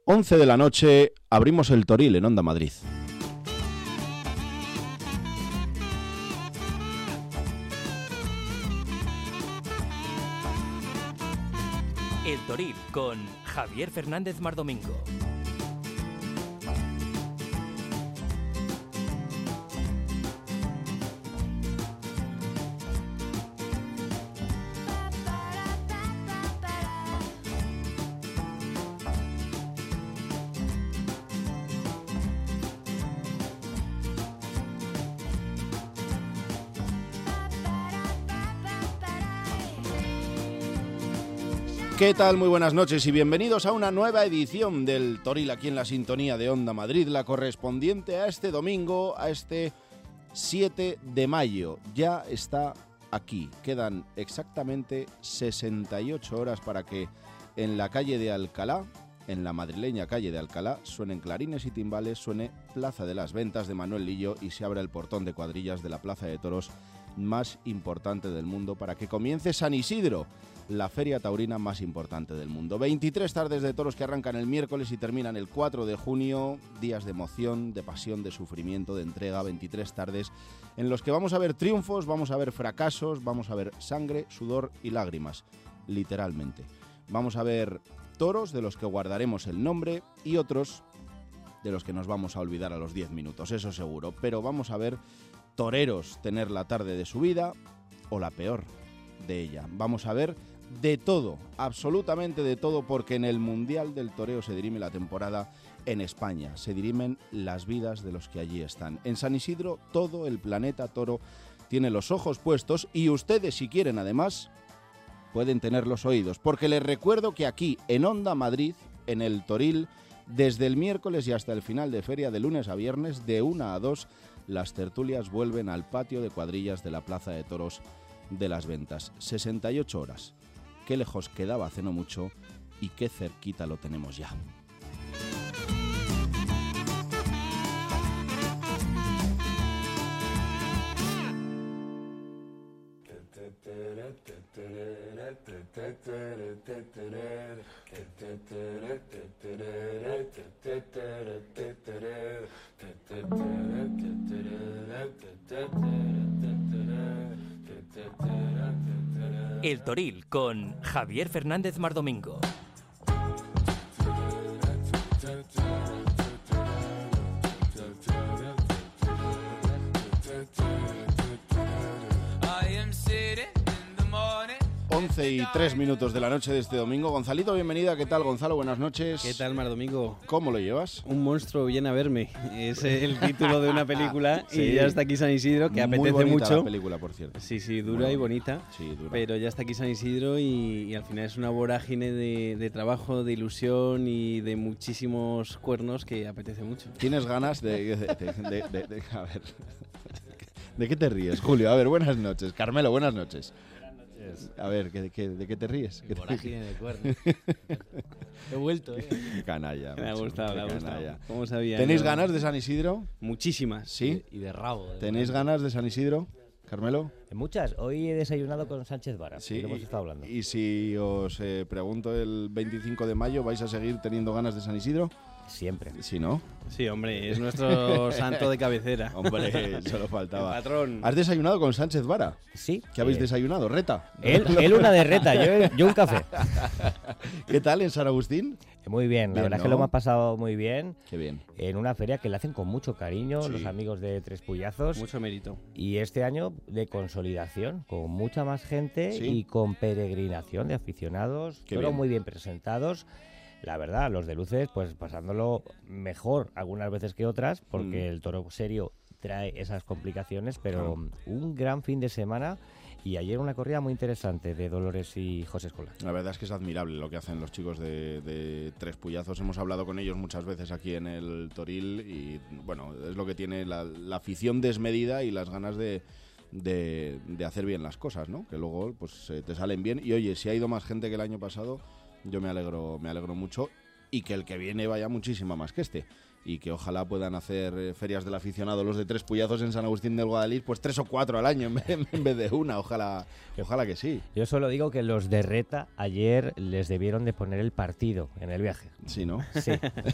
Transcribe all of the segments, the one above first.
11 de la noche, abrimos el Toril en Onda Madrid. El Toril con Javier Fernández Mardomingo. ¿Qué tal? Muy buenas noches y bienvenidos a una nueva edición del Toril aquí en la sintonía de Onda Madrid, la correspondiente a este domingo, a este 7 de mayo. Ya está aquí. Quedan exactamente 68 horas para que en la calle de Alcalá, en la madrileña calle de Alcalá, suenen clarines y timbales, suene Plaza de las Ventas de Manuel Lillo y se abra el portón de cuadrillas de la Plaza de Toros más importante del mundo para que comience San Isidro, la feria taurina más importante del mundo. 23 tardes de toros que arrancan el miércoles y terminan el 4 de junio, días de emoción, de pasión, de sufrimiento, de entrega, 23 tardes en los que vamos a ver triunfos, vamos a ver fracasos, vamos a ver sangre, sudor y lágrimas, literalmente. Vamos a ver toros de los que guardaremos el nombre y otros de los que nos vamos a olvidar a los 10 minutos, eso seguro, pero vamos a ver toreros tener la tarde de su vida o la peor de ella. Vamos a ver de todo, absolutamente de todo, porque en el Mundial del Toreo se dirime la temporada en España, se dirimen las vidas de los que allí están. En San Isidro todo el planeta toro tiene los ojos puestos y ustedes, si quieren además, pueden tener los oídos, porque les recuerdo que aquí en Onda Madrid, en el Toril, desde el miércoles y hasta el final de feria, de lunes a viernes, de 1 a 2, las tertulias vuelven al patio de cuadrillas de la Plaza de Toros de las Ventas. 68 horas. Qué lejos quedaba hace no mucho y qué cerquita lo tenemos ya. El Toril con Javier Fernández Mardomingo. Y 3 minutos de la noche de este domingo. Gonzalito, bienvenida. ¿Qué tal, Gonzalo? Buenas noches. ¿Qué tal, Mardomingo? ¿Cómo lo llevas? Un monstruo viene a verme. Es el título de una película. Sí. Y ya está aquí San Isidro, que muy apetece bonita mucho. La película, por cierto. Sí, dura y bonita. Sí, dura. Pero ya está aquí San Isidro y al final es una vorágine de trabajo, de ilusión y de muchísimos cuernos que apetece mucho. ¿Tienes ganas de a ver, ¿de qué te ríes, Julio? A ver, buenas noches. Carmelo, buenas noches. A ver, ¿de qué te ríes? Vorágine de cuernos. He vuelto, Canalla. Me ha gustado, me ha gustado. Canalla. ¿Cómo sabía? ¿Tenéis ganas de San Isidro? Muchísimas. ¿Sí? Y de rabo. ¿Tenéis ganas de San Isidro, Carmelo? Muchas. Hoy he desayunado con Sánchez Vara. Sí. Lo hemos estado hablando. Y si os pregunto el 25 de mayo, ¿vais a seguir teniendo ganas de San Isidro? Siempre. Sí, ¿no? Sí, hombre, es nuestro santo de cabecera. Hombre, solo faltaba. El patrón. ¿Has desayunado con Sánchez Vara? Sí. ¿Qué habéis desayunado? ¿Reta? Él una de reta, yo un café. ¿Qué tal en San Agustín? Muy bien, la verdad es que lo hemos pasado muy bien. Qué bien. En una feria que le hacen con mucho cariño Sí. los amigos de Tres Puyazos. Mucho mérito. Y este año de consolidación, con mucha más gente Sí. y con peregrinación de aficionados, Qué todos bien. muy bien presentados. La verdad, los de luces, pues pasándolo mejor algunas veces que otras, porque el toro serio trae esas complicaciones, pero un gran fin de semana. Y ayer una corrida muy interesante de Dolores y José Escolar. La verdad es que es admirable lo que hacen los chicos de Tres Puyazos. Hemos hablado con ellos muchas veces aquí en el Toril y, bueno, es lo que tiene la afición desmedida y las ganas de hacer bien las cosas, ¿no? Que luego pues te salen bien. Y oye, si ha ido más gente que el año pasado, yo me alegro mucho. y que el que viene vaya muchísima más que este. Y que ojalá puedan hacer ferias del aficionado los de Tres Puyazos en San Agustín del Guadalís, pues 3 o 4 al año en vez de una. Ojalá que sí. Yo solo digo que los de Reta ayer les debieron de poner el partido en el viaje. Sí, ¿no? Sí.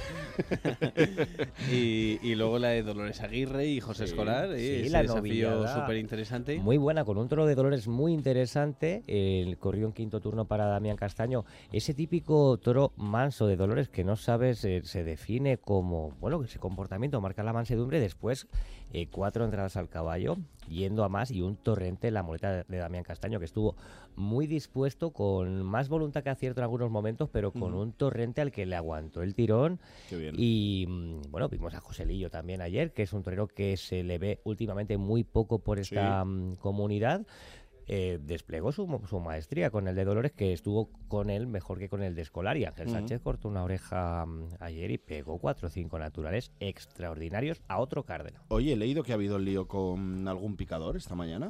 y luego la de Dolores Aguirre y José Escolar, sí, ese la desafío novillada súper interesante. Muy buena, con un toro de Dolores muy interesante. El corrió en quinto turno para Damián Castaño. Ese típico toro manso de Dolores que no sabes, se define como, bueno, ese comportamiento marca la mansedumbre. Después 4 entradas al caballo, yendo a más, y un torrente en la muleta de Damián Castaño, que estuvo muy dispuesto, con más voluntad que acierto en algunos momentos, pero con un torrente al que le aguantó el tirón. Qué bien. Y bueno, vimos a Joselillo también ayer, que es un torero que se le ve últimamente muy poco por esta comunidad. Desplegó su maestría con el de Dolores, que estuvo con él mejor que con el de Escolar, y Ángel Sánchez cortó una oreja ayer y pegó 4 o 5 naturales extraordinarios a otro cárdeno. Oye, he leído que ha habido el lío con algún picador esta mañana.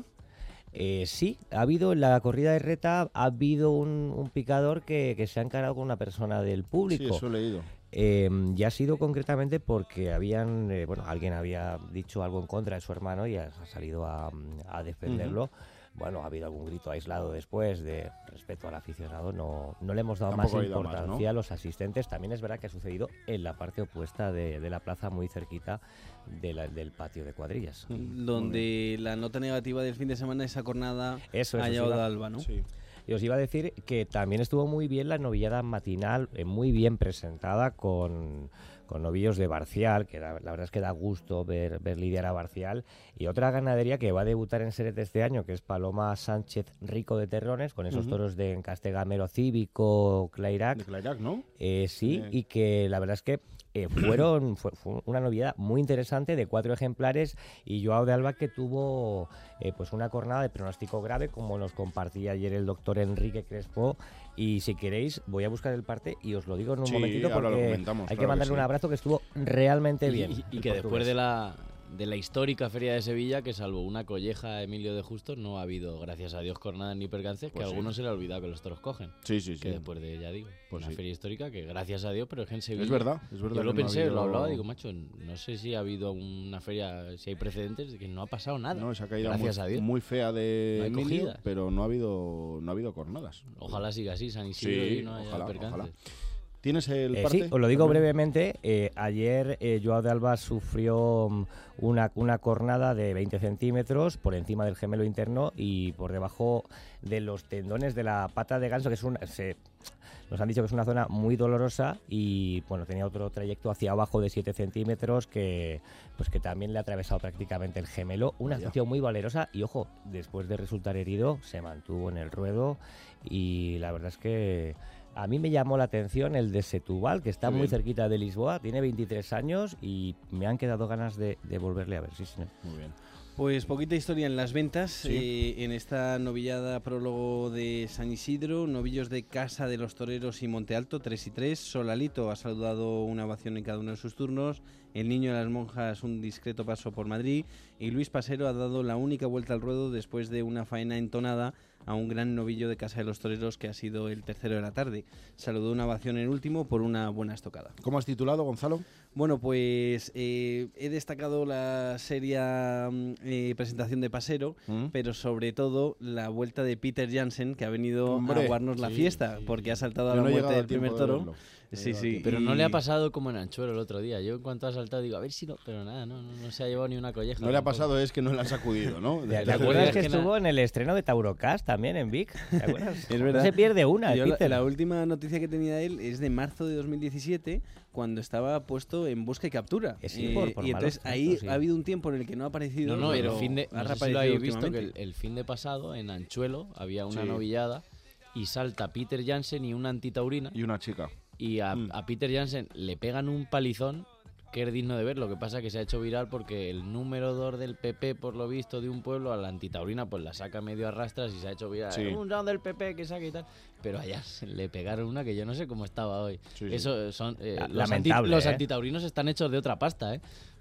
Sí, ha habido en la corrida de Reta, ha habido un picador que se ha encarado con una persona del público. Sí, eso he leído. Ya ha sido concretamente porque alguien había dicho algo en contra de su hermano y ha salido a defenderlo. Bueno, ha habido algún grito aislado después de respeto al aficionado. No le hemos dado Tampoco más ha ido importancia más, ¿no? a los asistentes. También es verdad que ha sucedido en la parte opuesta de la plaza, muy cerquita del patio de cuadrillas. Donde la nota negativa del fin de semana, esa jornada Eso a sí, Yao va. de Alba, ¿no? Sí. Y os iba a decir que también estuvo muy bien la novillada matinal, muy bien presentada con novillos de Barcial, que la verdad es que da gusto ver lidiar a Barcial. Y otra ganadería que va a debutar en Seret este año, que es Paloma Sánchez Rico de Terrones, con esos toros de Encastegamero Cívico, Clairac. De Clairac, ¿no? Sí, y que la verdad es que fue una novillada muy interesante de 4 ejemplares, y Joao de Alba, que tuvo pues una cornada de pronóstico grave, como nos compartía ayer el doctor Enrique Crespo. Y si queréis, voy a buscar el parte y os lo digo en un momentito, ahora lo porque comentamos, hay claro que mandarle que sí. un abrazo, que estuvo realmente bien. Y que después de la histórica Feria de Sevilla, que salvo una colleja Emilio de Justo, no ha habido, gracias a Dios, cornadas ni percances, Pues que a sí. algunos se le ha olvidado que los toros cogen. Sí. Que después de, ya digo, Pues una sí. feria histórica que, gracias a Dios, pero es que en Sevilla... Es verdad. Yo que lo no ha pensé, habido- lo hablaba, digo, macho, no sé si ha habido una feria, si hay precedentes, de que no ha pasado nada. No, esa caída gracias a Dios. muy fea de No hay Emilio, cogidas. pero no ha habido cornadas. Ojalá siga así, San Isidro, Sí, y no haya ojalá. percances. ¿Tienes el parte? Sí, os lo digo También. brevemente. Ayer Joao de Alba sufrió una cornada de 20 centímetros por encima del gemelo interno y por debajo de los tendones de la pata de ganso, que nos han dicho que es una zona muy dolorosa, y bueno, tenía otro trayecto hacia abajo de 7 centímetros que también le ha atravesado prácticamente el gemelo. Una actuación muy valerosa, y ojo, después de resultar herido se mantuvo en el ruedo, y la verdad es que a mí me llamó la atención el de Setúbal, que está Muy muy bien. cerquita de Lisboa, tiene 23 años y me han quedado ganas de volverle a ver, sí, señor. Muy bien. Pues poquita historia en las ventas, Sí. en esta novillada prólogo de San Isidro, novillos de Casa de los Toreros y Monte Alto, 3 y 3, Solalito ha saludado una ovación en cada uno de sus turnos, el Niño de las Monjas un discreto paso por Madrid, y Luis Pasero ha dado la única vuelta al ruedo después de una faena entonada a un gran novillo de Casa de los Toreros que ha sido el tercero de la tarde. Saludó una ovación en último por una buena estocada. ¿Cómo has titulado, Gonzalo? Bueno, pues he destacado la seria presentación de Pasero, pero sobre todo la vuelta de Peter Jansen, que ha venido Hombre, a aguarnos la sí, fiesta, porque ha saltado a Yo la no he muerte llegado del a tiempo primer de toro. verlo. Sí, sí. Pero no y- le ha pasado como en Anchuelo el otro día. Yo en cuanto ha saltado digo, a ver si no, pero nada, no se ha llevado ni una colleja. No le ha tampoco. pasado, es que no le han sacudido, ¿no? ¿Te acuerdas acuerdas que que estuvo en el estreno de Taurocast también en Vic? ¿Te acuerdas? Es verdad. No se pierde una, Yo Peter. la última noticia que tenía de él es de marzo de 2017, cuando estaba puesto en busca y captura. Sí, por y entonces malos ahí tratos, sí. ha habido un tiempo en el que no ha aparecido. No, el pero fin de, ha no sé si lo reaparecido habéis visto, que últimamente. el fin de pasado en Anchuelo había una Sí. novillada y salta Peter Jansen y una antitaurina, Y una chica. y a Peter Jansen le pegan un palizón que es digno de ver. Lo que pasa es que se ha hecho viral porque el número 2 del PP, por lo visto, de un pueblo, a la antitaurina pues la saca medio a rastras y se ha hecho viral. Sí. Un round del PP que saca y tal. Pero allá le pegaron una que yo no sé cómo estaba hoy. Sí, sí. Eso son los Lamentable, los ¿eh? antitaurinos están hechos de otra pasta, ¿eh?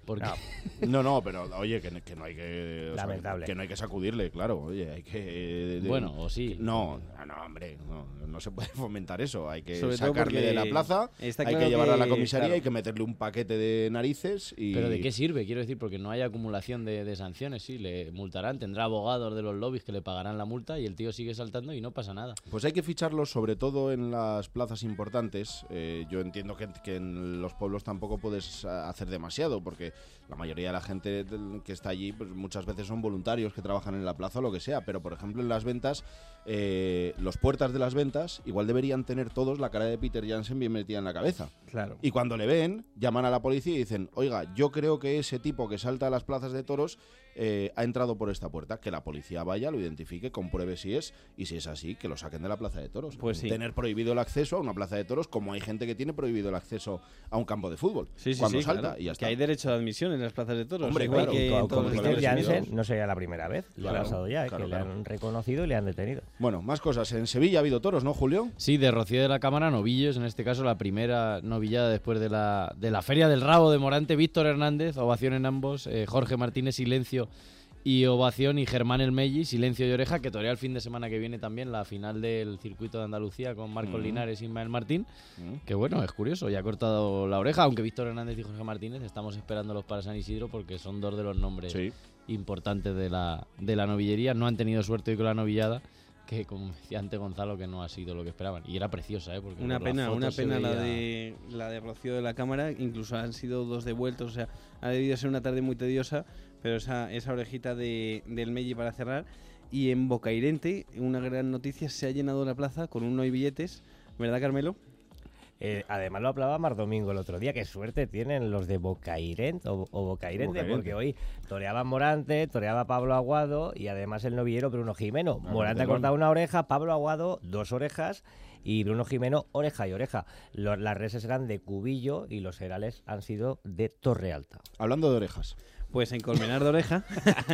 Porque... No, pero oye, que no hay que... o sea, Lamentable. que no hay que sacudirle, claro. Oye, hay que... Bueno, o sí. No, hombre, no se puede fomentar eso. Hay que Sobre todo sacarle de la porque plaza, está hay claro que llevarla a la que, comisaría, claro. hay que meterle un paquete de narices y... ¿Pero de qué sirve? Quiero decir, porque no hay acumulación de sanciones, sí, le multarán, tendrá abogados de los lobbies que le pagarán la multa y el tío sigue saltando y no pasa nada. Pues hay que ficharlos sobre todo en las plazas importantes. Yo entiendo que en los pueblos tampoco puedes hacer demasiado, porque la mayoría de la gente que está allí pues muchas veces son voluntarios que trabajan en la plaza o lo que sea, pero por ejemplo en las ventas, los puertas de las ventas igual deberían tener todos la cara de Peter Jansen bien metida en la cabeza. Claro. Y cuando le ven, llaman a la policía y dicen, oiga, yo creo que ese tipo que salta a las plazas de toros ha entrado por esta puerta. Que la policía vaya, lo identifique, compruebe si es, y si es así, que lo saquen de la plaza de toros. Pues sí. Tener prohibido el acceso a una plaza de toros, como hay gente que tiene prohibido el acceso a un campo de fútbol. Sí, cuando salta, claro. y ya Que está. hay derecho de admisión en las plazas de toros. Hombre, igual claro, que en Con todos los Peter Estados Jansen Unidos. no sería la primera vez, le Claro, ha pasado ya, claro, que claro. le han reconocido y le han detenido. Bueno, más cosas. En Sevilla ha habido toros, ¿no, Julio? Sí, de Rocío de la Cámara, novillos, en este caso la primera novillada después de la Feria del Rabo de Morante, Víctor Hernández, ovación en ambos, Jorge Martínez, silencio y ovación, y Germán El Melli, silencio y oreja, que torea el fin de semana que viene también la final del circuito de Andalucía con Marcos Linares y Ismael Martín, que bueno, es curioso, ya ha cortado la oreja, aunque Víctor Hernández y Jorge Martínez estamos esperándolos para San Isidro porque son dos de los nombres Sí. importantes de la novillería, no han tenido suerte hoy con la novillada, que como decía antes Gonzalo, que no ha sido lo que esperaban, y era preciosa, porque Una por las pena fotos se la veía- de Rocío de la Cámara, incluso han sido dos devueltos, o sea, ha debido ser una tarde muy tediosa, pero esa orejita del Melli para cerrar. Y en Bocairente, una gran noticia, se ha llenado la plaza con un no hay billetes, ¿verdad, Carmelo? Además lo hablaba Mar Domingo el otro día, qué suerte tienen los de Bocairent o Bocairente, Bocairente. porque hoy toreaba Morante, toreaba Pablo Aguado y además el novillero Bruno Jimeno. Morante ha cortado una oreja, Pablo Aguado 2 orejas y Bruno Jimeno oreja y oreja. Las reses eran de Cubillo y los herales han sido de Torre Alta. Hablando de orejas. Pues en Colmenar de Oreja,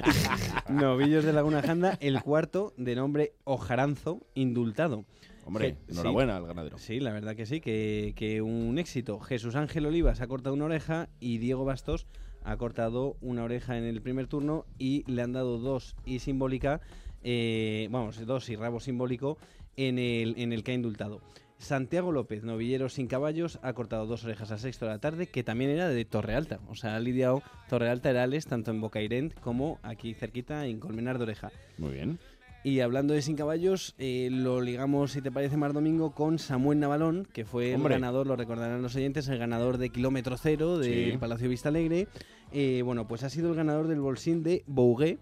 novillos de Laguna Janda, el cuarto de nombre Ojaranzo, indultado. Hombre, Sí. enhorabuena al ganadero. Sí, la verdad que sí, que un éxito. Jesús Ángel Olivas ha cortado una oreja y Diego Bastos ha cortado una oreja en el primer turno y le han dado 2 y simbólica, 2 y rabo simbólico en el que ha indultado. Santiago López, novillero sin caballos, ha cortado 2 orejas a sexto de la tarde, que también era de Torre Alta. O sea, ha lidiado Torre Alta Herales tanto en Bocairent como aquí cerquita en Colmenar de Oreja. Muy bien. Y hablando de sin caballos, lo ligamos, si te parece, Mar Domingo, con Samuel Navalón, que fue Hombre. el ganador, lo recordarán los oyentes, el ganador de Kilómetro Cero del Sí. Palacio Vista Alegre. Bueno, pues ha sido el ganador del bolsín de Bouguer.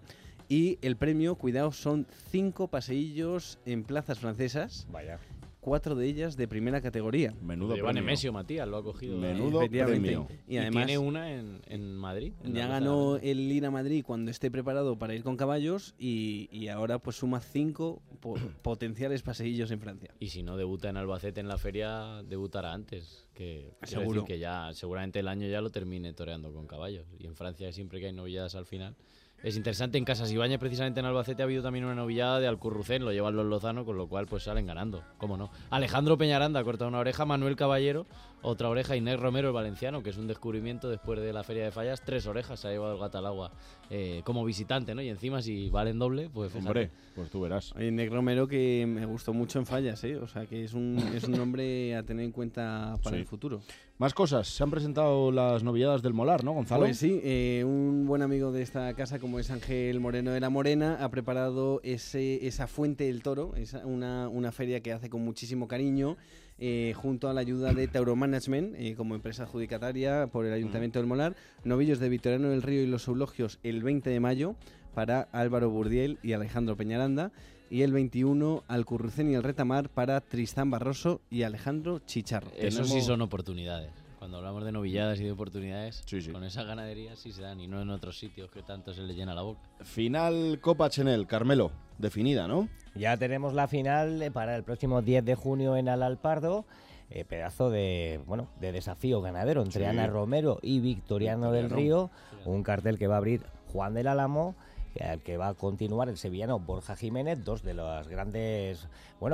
Y el premio, cuidado, son 5 paseillos en plazas francesas, Vaya. 4 de ellas de primera categoría. Menudo Lleva premio. Nemesio Matías, lo ha cogido. Menudo Efectivamente. premio. Y Y además tiene una en Madrid. en la ya Plaza ganó de la- el ir a Madrid cuando esté preparado para ir con caballos y ahora pues suma 5 potenciales paseillos en Francia. Y si no debuta en Albacete en la feria, debutará antes. Que quiero Seguro. decir que ya seguramente el año ya lo termine toreando con caballos. Y en Francia siempre que hay novilladas al final. Es interesante, en Casas Ibáñez, precisamente en Albacete, ha habido también una novillada de Alcurrucén, lo llevan los Lozano, con lo cual pues salen ganando, cómo no. Alejandro Peñaranda ha cortado una oreja, Manuel Caballero, otra oreja, Inés Romero, el valenciano, que es un descubrimiento después de la Feria de Fallas, 3 orejas se ha llevado el gato al agua como visitante, ¿no? Y encima si valen doble, pues fíjate. Hombre, pues tú verás. Oye, Nick Romero, que me gustó mucho en Fallas, ¿eh? O sea, que es un nombre a tener en cuenta para Sí. el futuro. Más cosas. Se han presentado las novilladas del Molar, ¿no, Gonzalo? Pues sí, un buen amigo de esta casa, como es Ángel Moreno de la Morena, ha preparado esa Fuente del Toro, una feria que hace con muchísimo cariño, junto a la ayuda de Tauro Management, como empresa adjudicataria por el Ayuntamiento del Molar. Novillos de Victoriano del Río y los Eulogios el 20 de mayo para Álvaro Burdiel y Alejandro Peñaranda. Y el 21 Alcurrucén y el Retamar para Tristán Barroso y Alejandro Chicharro. Eso sí Tenemos- son oportunidades. Cuando hablamos de novilladas y de oportunidades, Sí, sí. con esas ganaderías sí se dan y no en otros sitios que tanto se les llena la boca. Final Copa Chenel, Carmelo. Definida, ¿no? Ya tenemos la final para el próximo 10 de junio en Alalpardo. Pedazo de desafío ganadero entre Sí. Ana Romero y Victoriano del Río. Un cartel que va a abrir Juan del Álamo, al que va a continuar el sevillano Borja Jiménez, dos de las grandes,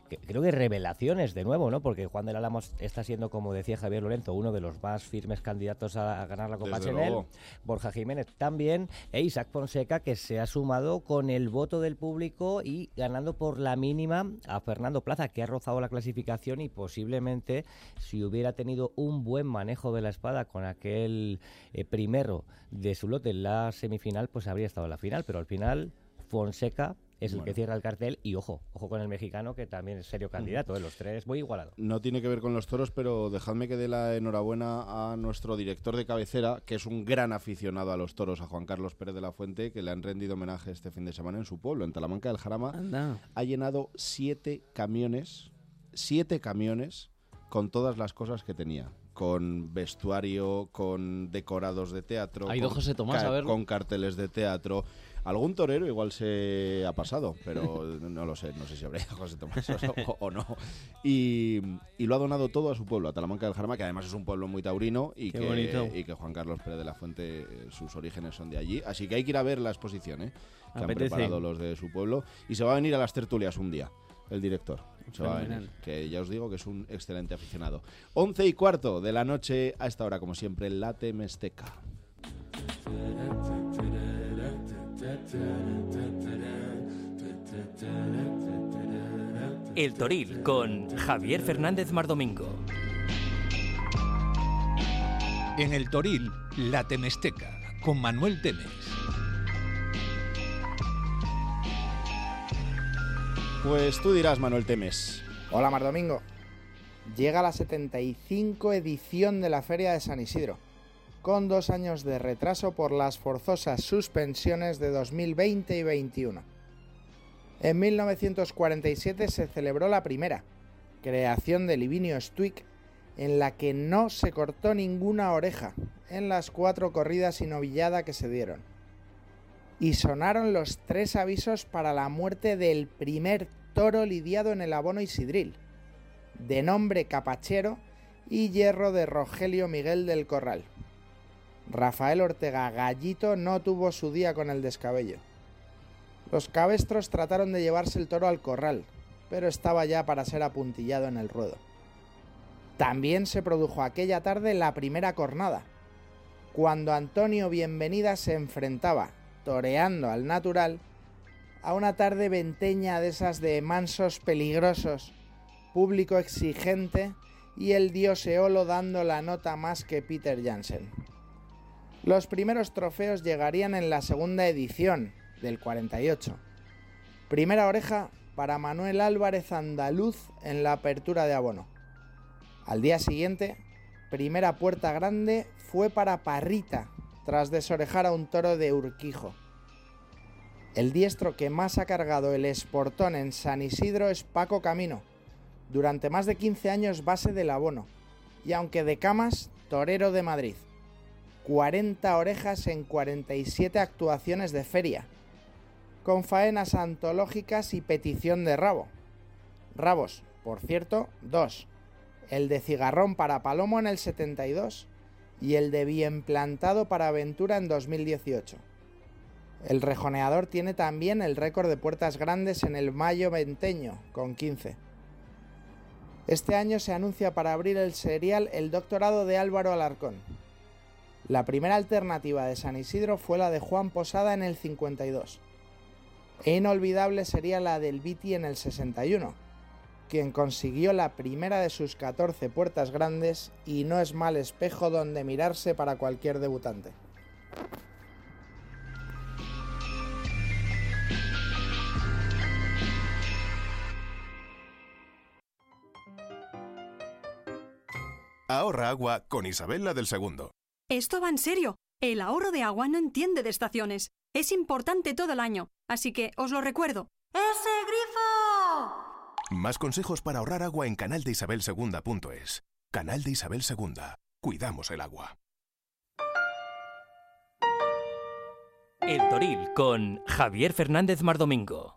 creo que revelaciones de nuevo, ¿no? Porque Juan del Álamo está siendo, como decía Javier Lorenzo, uno de los más firmes candidatos a ganar la Copa Chenel. Borja Jiménez también, e Isaac Fonseca, que se ha sumado con el voto del público y ganando por la mínima a Fernando Plaza, que ha rozado la clasificación y posiblemente, si hubiera tenido un buen manejo de la espada con aquel primero de su lote en la semifinal, pues habría estado en la final, pero al final Fonseca es el que cierra el cartel y ojo con el mexicano, que también es serio candidato, los tres muy igualado. No tiene que ver con los toros, pero dejadme que dé la enhorabuena a nuestro director de cabecera, que es un gran aficionado a los toros, a Juan Carlos Pérez de la Fuente, que le han rendido homenaje este fin de semana en su pueblo, en Talamanca del Jarama. Anda. Ha llenado 7 camiones con todas las cosas que tenía. Con vestuario, con decorados de teatro, Ha ido José Tomás a verlo. con carteles de teatro. Algún torero igual se ha pasado, pero no lo sé, no sé si habrá ido José Tomás o no. Y lo ha donado todo a su pueblo, a Talamanca del Jarama, que además es un pueblo muy taurino y que Juan Carlos Pérez de la Fuente, sus orígenes son de allí. Así que hay que ir a ver la exposición, que han preparado los de su pueblo. Y se va a venir a las tertulias un día, el director. Se va a venir, que ya os digo que es un excelente aficionado. 11:15 de la noche, a esta hora, como siempre, La Temesteca. El Toril con Javier Fernández Mardomingo. En el Toril, La Temesteca, con Manuel Temes. Pues tú dirás, Manuel Temes. Hola, Mardomingo. Llega la 75 edición de la Feria de San Isidro, con 2 años de retraso por las forzosas suspensiones de 2020 y 2021. En 1947 se celebró la primera, creación de Livinio Stuick, en la que no se cortó ninguna oreja en las 4 corridas y novillada que se dieron. Y sonaron los 3 avisos para la muerte del primer toro lidiado en el abono isidril, de nombre Capachero y hierro de Rogelio Miguel del Corral. Rafael Ortega Gallito no tuvo su día con el descabello. Los cabestros trataron de llevarse el toro al corral, pero estaba ya para ser apuntillado en el ruedo. También se produjo aquella tarde la primera cornada, cuando Antonio Bienvenida se enfrentaba, toreando al natural, a una tarde venteña de esas de mansos peligrosos, público exigente y el dios Eolo dando la nota más que Peter Jansen. Los primeros trofeos llegarían en la segunda edición, del 48. Primera oreja para Manuel Álvarez Andaluz en la apertura de abono. Al día siguiente, primera puerta grande fue para Parrita, tras desorejar a un toro de Urquijo. El diestro que más ha cargado el esportón en San Isidro es Paco Camino, durante más de 15 años base del abono, y aunque de camas, torero de Madrid. 40 orejas en 47 actuaciones de feria, con faenas antológicas y petición de rabo. Rabos, por cierto, 2. El de Cigarrón para Palomo en el 72 y el de Bien Plantado para Aventura en 2018. El rejoneador tiene también el récord de puertas grandes en el Mayo venteño, con 15. Este año se anuncia para abrir el serial el doctorado de Álvaro Alarcón. La primera alternativa de San Isidro fue la de Juan Posada en el 52. E inolvidable sería la del Viti en el 61, quien consiguió la primera de sus 14 puertas grandes y no es mal espejo donde mirarse para cualquier debutante. Ahorra agua con Isabel la del Segundo. Esto va en serio. El ahorro de agua no entiende de estaciones. Es importante todo el año, así que os lo recuerdo. ¡Ese grifo! Más consejos para ahorrar agua en canaldeisabelsegunda.es. Canal de Isabel Segunda. Cuidamos el agua. El Toril con Javier Fernández Mardomingo.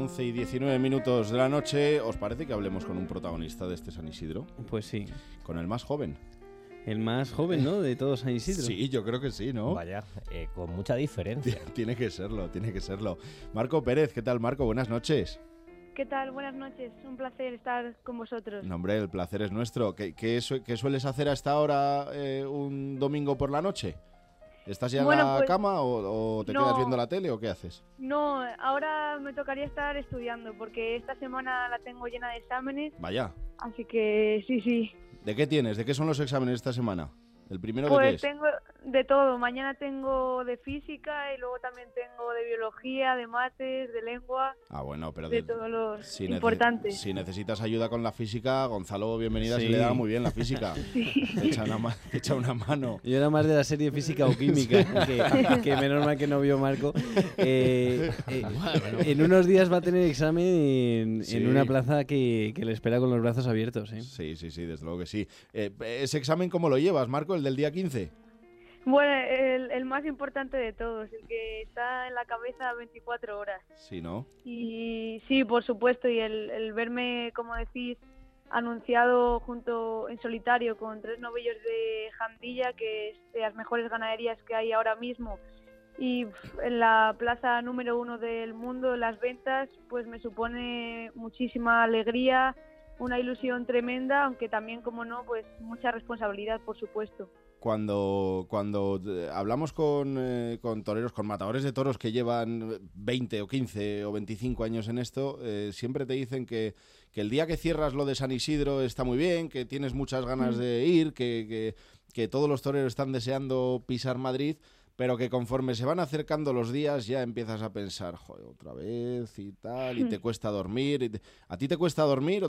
11 y 19 minutos de la noche. ¿Os parece que hablemos con un protagonista de este San Isidro? Pues sí. Con el más joven. El más joven, ¿no? De todos San Isidro. Sí, yo creo que sí, ¿no? Vaya, con mucha diferencia. Tiene que serlo. Marco Pérez, ¿qué tal, Marco? Buenas noches. ¿Qué tal? Buenas noches. Un placer estar con vosotros. No, hombre, el placer es nuestro. ¿Qué sueles hacer a esta hora un domingo por la noche? ¿Estás ya en la cama o te quedas viendo la tele o qué haces? No, ahora me tocaría estar estudiando porque esta semana la tengo llena de exámenes. Vaya. Así que sí. ¿De qué tienes? ¿De qué son los exámenes esta semana? ¿El primero pues de qué es? Tengo de todo. Mañana tengo de física y luego también tengo de biología, de mates, de lengua. Ah, bueno, pero de todos los importantes. Si necesitas ayuda con la física, Gonzalo, bienvenida, sí. Se le da muy bien la física. Sí. Te echa una mano. Yo era más de la serie física o química, que menos mal que no vio Marco. En unos días va a tener examen en una plaza que le espera con los brazos abiertos. Sí, desde luego que sí. ¿Ese examen cómo lo llevas, Marco, el del día 15? Bueno, el más importante de todos, el que está en la cabeza 24 horas. Sí, ¿no? Y sí, por supuesto, y el verme, como decís, anunciado junto en solitario con 3 novillos de Jandilla, que es de las mejores ganaderías que hay ahora mismo, y en la plaza número 1 del mundo, las ventas, pues me supone muchísima alegría, una ilusión tremenda, aunque también, como no, pues mucha responsabilidad, por supuesto. Cuando hablamos con toreros, con matadores de toros que llevan 20 o 15 o 25 años en esto, siempre te dicen que el día que cierras lo de San Isidro está muy bien, que tienes muchas ganas de ir, que todos los toreros están deseando pisar Madrid, pero que conforme se van acercando los días ya empiezas a pensar, joder, otra vez y tal, y te cuesta dormir. ¿A ti te cuesta dormir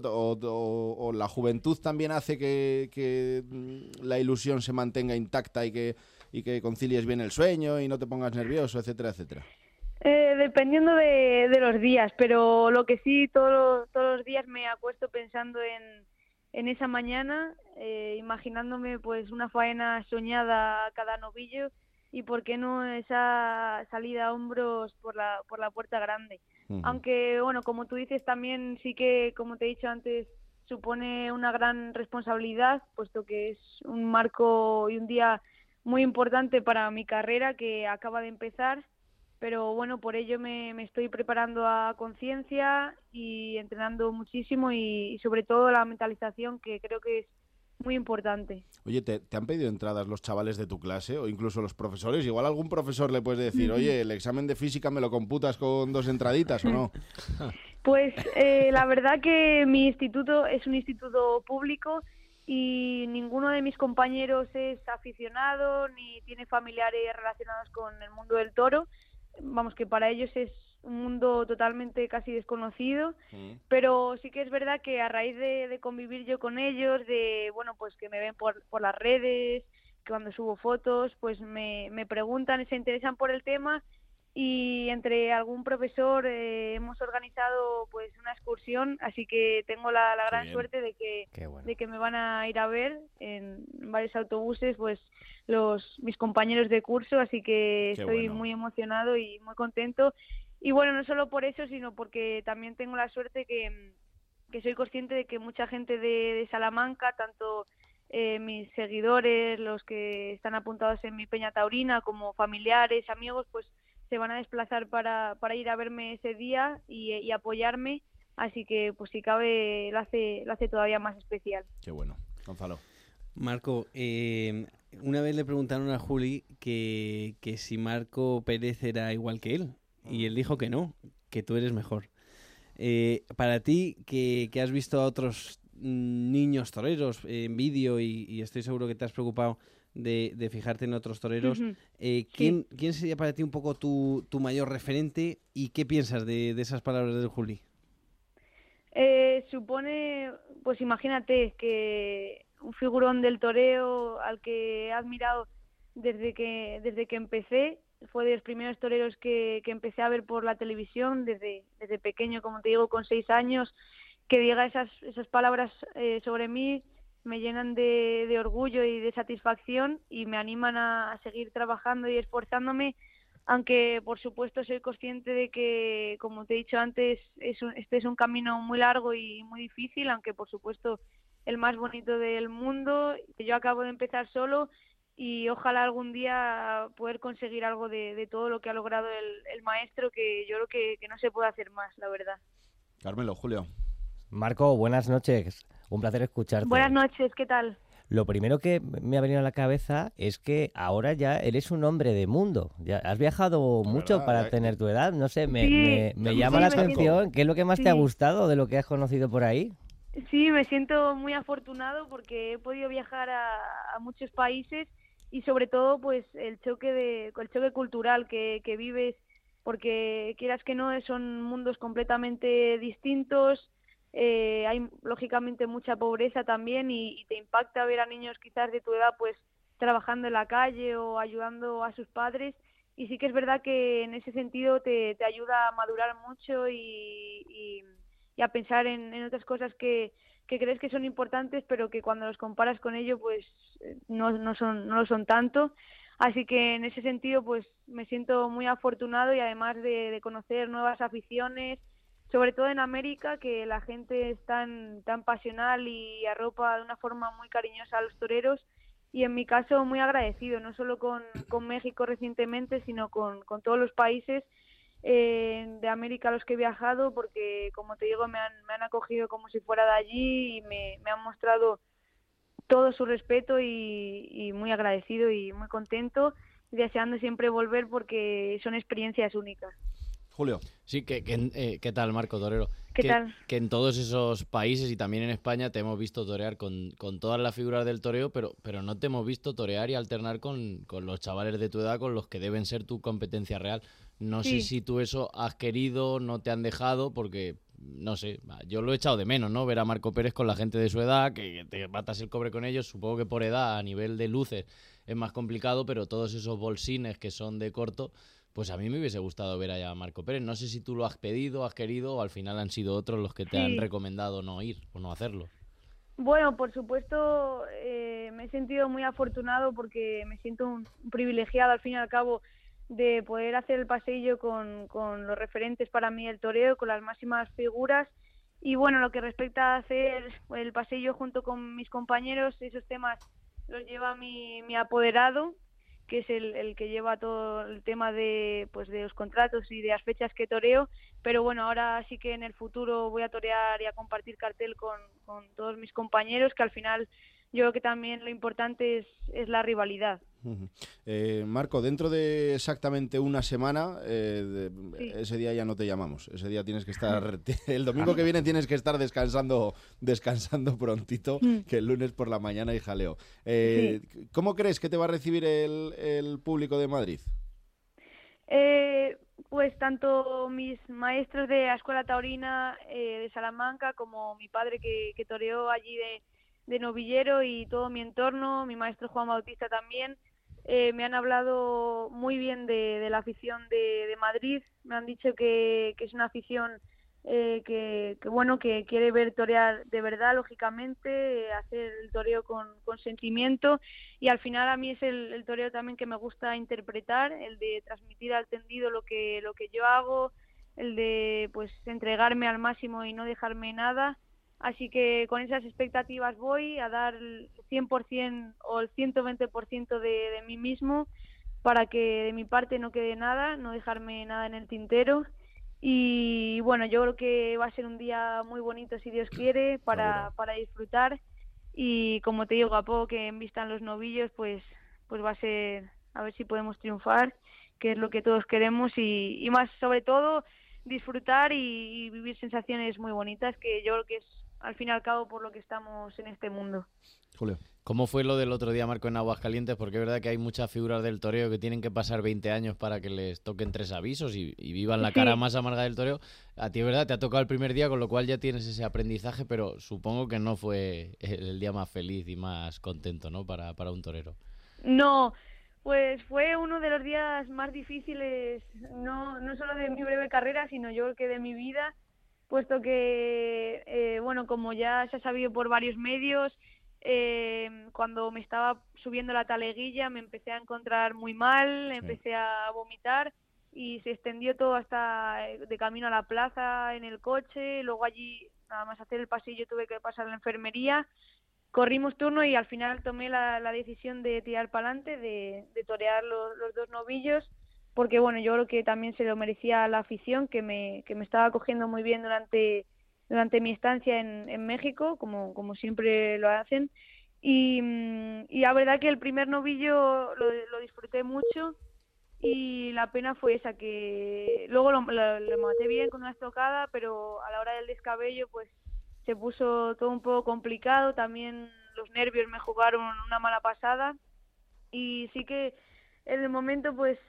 o la juventud también hace que la ilusión se mantenga intacta y que concilies bien el sueño y no te pongas nervioso, etcétera, etcétera? Dependiendo de los días, pero lo que sí, todos los días me acuesto pensando en esa mañana, imaginándome pues una faena soñada a cada novillo, y por qué no esa salida a hombros por la puerta grande. Uh-huh. Aunque, bueno, como tú dices, también sí que, como te he dicho antes, supone una gran responsabilidad, puesto que es un marco y un día muy importante para mi carrera que acaba de empezar, pero bueno, por ello me estoy preparando a conciencia y entrenando muchísimo y sobre todo la mentalización, que creo que es muy importante. Oye, ¿te han pedido entradas los chavales de tu clase o incluso los profesores? Igual algún profesor le puedes decir, oye, el examen de física me lo computas con 2 entraditas o no. Pues la verdad que mi instituto es un instituto público y ninguno de mis compañeros es aficionado ni tiene familiares relacionados con el mundo del toro. Vamos, que para ellos es un mundo totalmente casi desconocido, pero sí que es verdad que a raíz de convivir yo con ellos, de bueno, pues que me ven por las redes, que cuando subo fotos, pues me preguntan y se interesan por el tema, y entre algún profesor hemos organizado pues una excursión, así que tengo la gran suerte de que me van a ir a ver en varios autobuses, pues mis compañeros de curso, así que estoy muy emocionado y muy contento. Y bueno, no solo por eso, sino porque también tengo la suerte que soy consciente de que mucha gente de Salamanca, tanto mis seguidores, los que están apuntados en mi peña taurina, como familiares, amigos, pues se van a desplazar para ir a verme ese día y apoyarme, así que pues si cabe lo hace todavía más especial. Qué bueno. Gonzalo. Marco, una vez le preguntaron a Juli que si Marco Pérez era igual que él, y él dijo que no, que tú eres mejor. Para ti, que has visto a otros niños toreros en vídeo y estoy seguro que te has preocupado de fijarte en otros toreros, ¿quién sería para ti un poco tu mayor referente y qué piensas de esas palabras del Juli? Supone, pues imagínate que un figurón del toreo al que he admirado desde que empecé, fue de los primeros toreros que empecé a ver por la televisión desde pequeño, como te digo, con 6 años, que diga esas palabras sobre mí me llenan de orgullo y de satisfacción y me animan a seguir trabajando y esforzándome aunque por supuesto soy consciente de que, como te he dicho antes, este es un camino muy largo y muy difícil, aunque por supuesto el más bonito del mundo. Yo acabo de empezar solo y ojalá algún día poder conseguir algo de todo lo que ha logrado el maestro, que yo creo que no se puede hacer más, la verdad. Carmelo, Julio. Marco, buenas noches. Un placer escucharte. Buenas noches, ¿qué tal? Lo primero que me ha venido a la cabeza es que ahora ya eres un hombre de mundo. Ya has viajado mucho para tener tu edad. No sé, me llama la atención. ¿Qué es lo que más te ha gustado de lo que has conocido por ahí? Sí, me siento muy afortunado porque he podido viajar a muchos países y sobre todo pues el choque cultural que vives, porque quieras que no, son mundos completamente distintos. Hay lógicamente mucha pobreza también y te impacta ver a niños quizás de tu edad pues trabajando en la calle o ayudando a sus padres, y sí que es verdad que en ese sentido te ayuda a madurar mucho y a pensar en otras cosas que crees que son importantes, pero que cuando los comparas con ello pues no lo son tanto. Así que en ese sentido pues me siento muy afortunado, y además de conocer nuevas aficiones, sobre todo en América, que la gente es tan pasional y arropa de una forma muy cariñosa a los toreros, y en mi caso muy agradecido, no solo con México recientemente, sino con todos los países de América a los que he viajado, porque como te digo, me han acogido como si fuera de allí y me han mostrado todo su respeto y muy agradecido y muy contento, y deseando siempre volver porque son experiencias únicas. Julio. Sí, ¿qué tal, Marco Torero? ¿Qué tal? Que en todos esos países y también en España te hemos visto torear con todas las figuras del toreo, pero no te hemos visto torear y alternar con los chavales de tu edad, con los que deben ser tu competencia real. No sé si tú eso has querido, no te han dejado, porque, no sé, yo lo he echado de menos, ¿no? Ver a Marco Pérez con la gente de su edad, que te batas el cobre con ellos. Supongo que por edad, a nivel de luces, es más complicado, pero todos esos bolsines que son de corto, pues a mí me hubiese gustado ver allá a Marco Pérez. No sé si tú lo has pedido, has querido, o al final han sido otros los que te han recomendado no ir o no hacerlo. Bueno, por supuesto, me he sentido muy afortunado porque me siento un privilegiado, al fin y al cabo, de poder hacer el paseillo con los referentes para mí del toreo, con las máximas figuras. Y bueno, lo que respecta a hacer el paseillo junto con mis compañeros, esos temas los lleva mi apoderado, que es el que lleva todo el tema de los contratos y de las fechas que toreo. Pero bueno, ahora sí que en el futuro voy a torear y a compartir cartel con todos mis compañeros, que al final yo creo que también lo importante es la rivalidad. Marco, dentro de exactamente una semana, ese día ya no te llamamos. Ese día tienes que estar, el domingo que viene tienes que estar descansando prontito, que el lunes por la mañana hay jaleo. ¿Cómo crees que te va a recibir el público de Madrid? Pues tanto mis maestros de la Escuela Taurina de Salamanca, como mi padre que toreó allí de novillero, y todo mi entorno, mi maestro Juan Bautista también, me han hablado muy bien de la afición de Madrid. Me han dicho que es una afición que quiere ver torear de verdad, lógicamente, hacer el toreo con sentimiento, y al final a mí es el toreo también que me gusta interpretar, el de transmitir al tendido lo que yo hago, el de pues entregarme al máximo y no dejarme nada. Así que con esas expectativas voy a dar el 100% o el 120% de mí mismo, para que de mi parte no quede nada, no dejarme nada en el tintero. Y bueno, yo creo que va a ser un día muy bonito, si Dios quiere, para disfrutar. Y como te digo, a poco que envistan los novillos, pues va a ser, a ver si podemos triunfar, que es lo que todos queremos, y más sobre todo disfrutar y vivir sensaciones muy bonitas, que yo creo que es al fin y al cabo por lo que estamos en este mundo. Julio. ¿Cómo fue lo del otro día, Marco, en Aguascalientes? Porque es verdad que hay muchas figuras del toreo que tienen que pasar 20 años para que les toquen 3 avisos y vivan la cara más amarga del toreo. A ti, es verdad, te ha tocado el primer día, con lo cual ya tienes ese aprendizaje, pero supongo que no fue el día más feliz y más contento, ¿no?, para un torero. No, pues fue uno de los días más difíciles, no solo de mi breve carrera, sino yo creo que de mi vida, puesto que, como ya se ha sabido por varios medios, cuando me estaba subiendo la taleguilla me empecé a encontrar muy mal, empecé a vomitar y se extendió todo hasta de camino a la plaza en el coche. Luego allí, nada más hacer el pasillo, tuve que pasar a la enfermería. Corrimos turno y al final tomé la decisión de tirar para adelante, de torear los 2 novillos, porque bueno, yo creo que también se lo merecía la afición, que me estaba acogiendo muy bien durante mi estancia en México, como siempre lo hacen. Y la verdad que el primer novillo lo disfruté mucho, y la pena fue esa, que luego lo maté bien con una estocada, pero a la hora del descabello pues se puso todo un poco complicado. También los nervios me jugaron una mala pasada, y sí que en el momento pues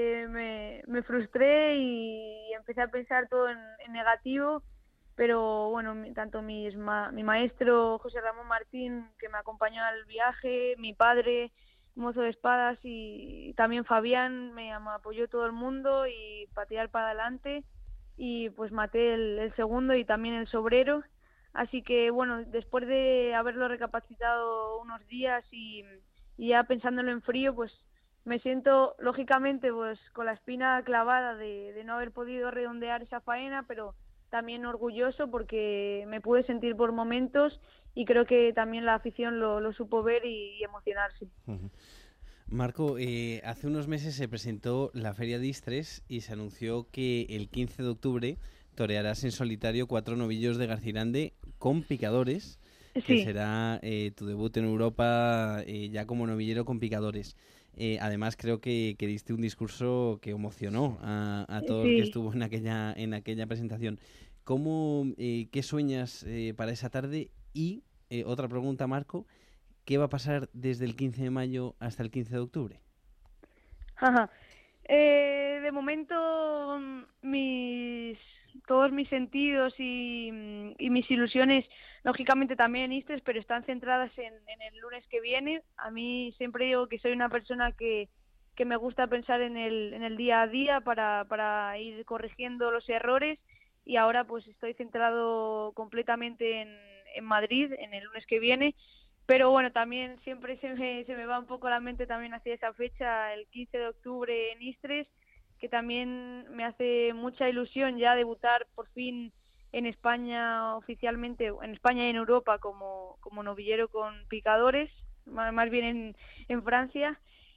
me frustré y empecé a pensar todo en negativo. Pero bueno, tanto mi maestro José Ramón Martín, que me acompañó al viaje, mi padre, mozo de espadas, y también Fabián, me apoyó todo el mundo y patear para adelante, y pues maté el segundo y también el sobrero. Así que bueno, después de haberlo recapacitado unos días y ya pensándolo en frío, pues me siento lógicamente pues con la espina clavada de no haber podido redondear esa faena, pero también orgulloso porque me pude sentir por momentos, y creo que también la afición lo supo ver y emocionarse. Marco, hace unos meses se presentó la Feria de Istres y se anunció que el 15 de octubre torearás en solitario 4 novillos de Garcirande con picadores, que será tu debut en Europa ya como novillero con picadores. Además creo que diste un discurso que emocionó a todo el que estuvo en aquella presentación. ¿Qué sueñas para esa tarde? Y otra pregunta, Marco, ¿qué va a pasar desde el 15 de mayo hasta el 15 de octubre? De momento todos mis sentidos y mis ilusiones, lógicamente también en Istres, pero están centradas en el lunes que viene. A mí siempre digo que soy una persona que me gusta pensar en el día a día para ir corrigiendo los errores, y ahora pues estoy centrado completamente en Madrid, en el lunes que viene. Pero bueno, también siempre se me va un poco la mente también hacia esa fecha, el 15 de octubre en Istres, que también me hace mucha ilusión ya debutar por fin en España oficialmente, en España y en Europa como novillero con picadores, más bien en Francia.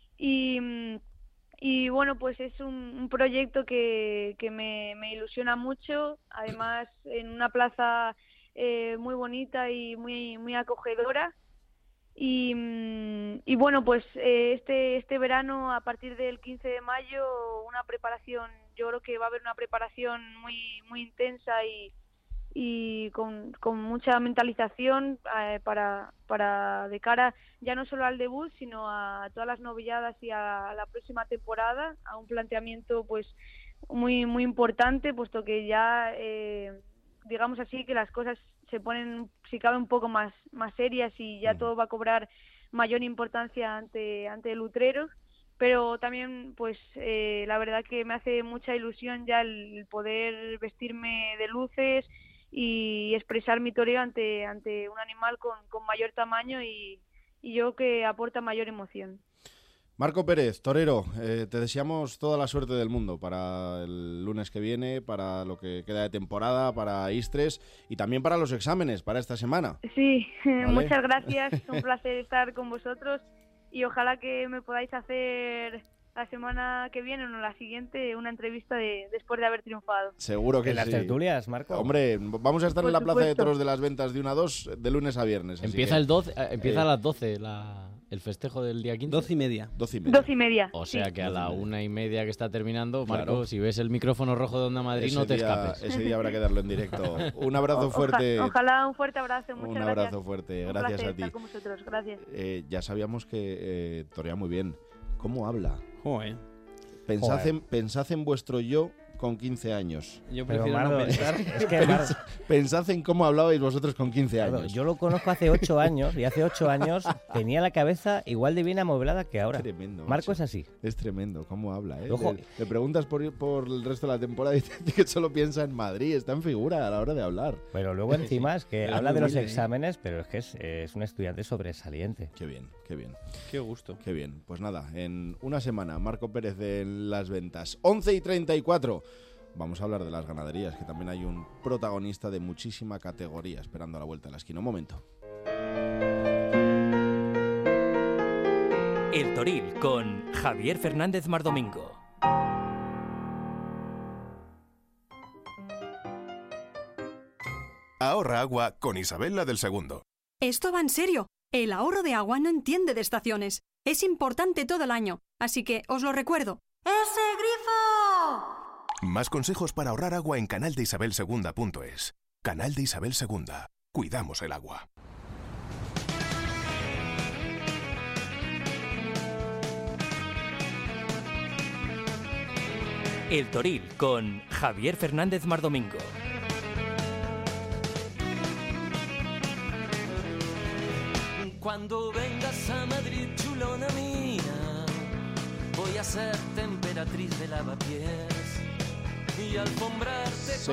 Y bueno, pues es un proyecto que me ilusiona mucho, además en una plaza muy bonita y muy acogedora. Y bueno, pues este verano, a partir del 15 de mayo, una preparación, yo creo que va a haber una preparación muy intensa y con mucha mentalización para de cara ya no solo al debut, sino a todas las novilladas y a la próxima temporada, a un planteamiento pues muy importante, puesto que ya digamos así que las cosas se ponen, si cabe, un poco más serias, y ya todo va a cobrar mayor importancia ante el utrero. Pero también pues la verdad que me hace mucha ilusión ya el poder vestirme de luces y expresar mi toreo ante un animal con mayor tamaño y yo que aporta mayor emoción. Marco Pérez, torero, te deseamos toda la suerte del mundo para el lunes que viene, para lo que queda de temporada, para Istres y también para los exámenes, para esta semana. Sí, ¿vale? Muchas gracias, un placer estar con vosotros, y ojalá que me podáis hacer la semana que viene o no, la siguiente, una entrevista después de haber triunfado. Seguro que ¿En las tertulias, Marco? Hombre, vamos a estar Por en la Plaza de supuesto. Toros de las Ventas de 1 a 2 de lunes a viernes. así Empieza que, empieza a las 12 el festejo del día 15. 12:30. 12:30. 12:30. O sea sí. que a la 1:30 que está terminando, Marco, Claro. si ves el micrófono rojo de Onda Madrid, no te escapes. Ese día habrá que darlo en directo. Un abrazo fuerte. Ojalá un fuerte abrazo. Muchas Un gracias. abrazo fuerte. Un Gracias placer a ti. estar con vosotros. Gracias. Ya sabíamos que torea muy bien. ¿Cómo habla? Joder. Pensad en vuestro yo con 15 años. Yo Pero, prefiero Mardo, no pensar. es que, Mardo, Pensad en cómo hablabais vosotros con 15 Mardo, años. yo lo conozco hace 8 años y hace 8 años tenía la cabeza igual de bien amoblada que ahora. Tremendo. Marco macho. es así. Es tremendo cómo habla, ¿eh? Ojo. Le preguntas por el resto de la temporada y dice que solo piensa en Madrid, está en figura a la hora de hablar. Pero luego encima es que Pero habla es de muy los humilde, ¿eh? exámenes, pero es que es un estudiante sobresaliente. Qué bien, qué bien. Qué gusto. Qué bien. Pues nada, en una semana, Marco Pérez en las ventas. 11:34. Vamos a hablar de las ganaderías, que también hay un protagonista de muchísima categoría esperando a la vuelta de la esquina. Un momento. El Toril con Javier Fernández Mardomingo. Ahorra agua con Isabel la del Segundo. Esto va en serio. El ahorro de agua no entiende de estaciones. Es importante todo el año, así que os lo recuerdo. ¡Ese grifo! Más consejos para ahorrar agua en canaldeisabelsegunda.es. Canal de Isabel Segunda. Cuidamos el agua. El Toril con Javier Fernández Mardomingo. Cuando vengas a Madrid, chulona mía, voy a ser temperatriz de lavapiés y alfombrarte.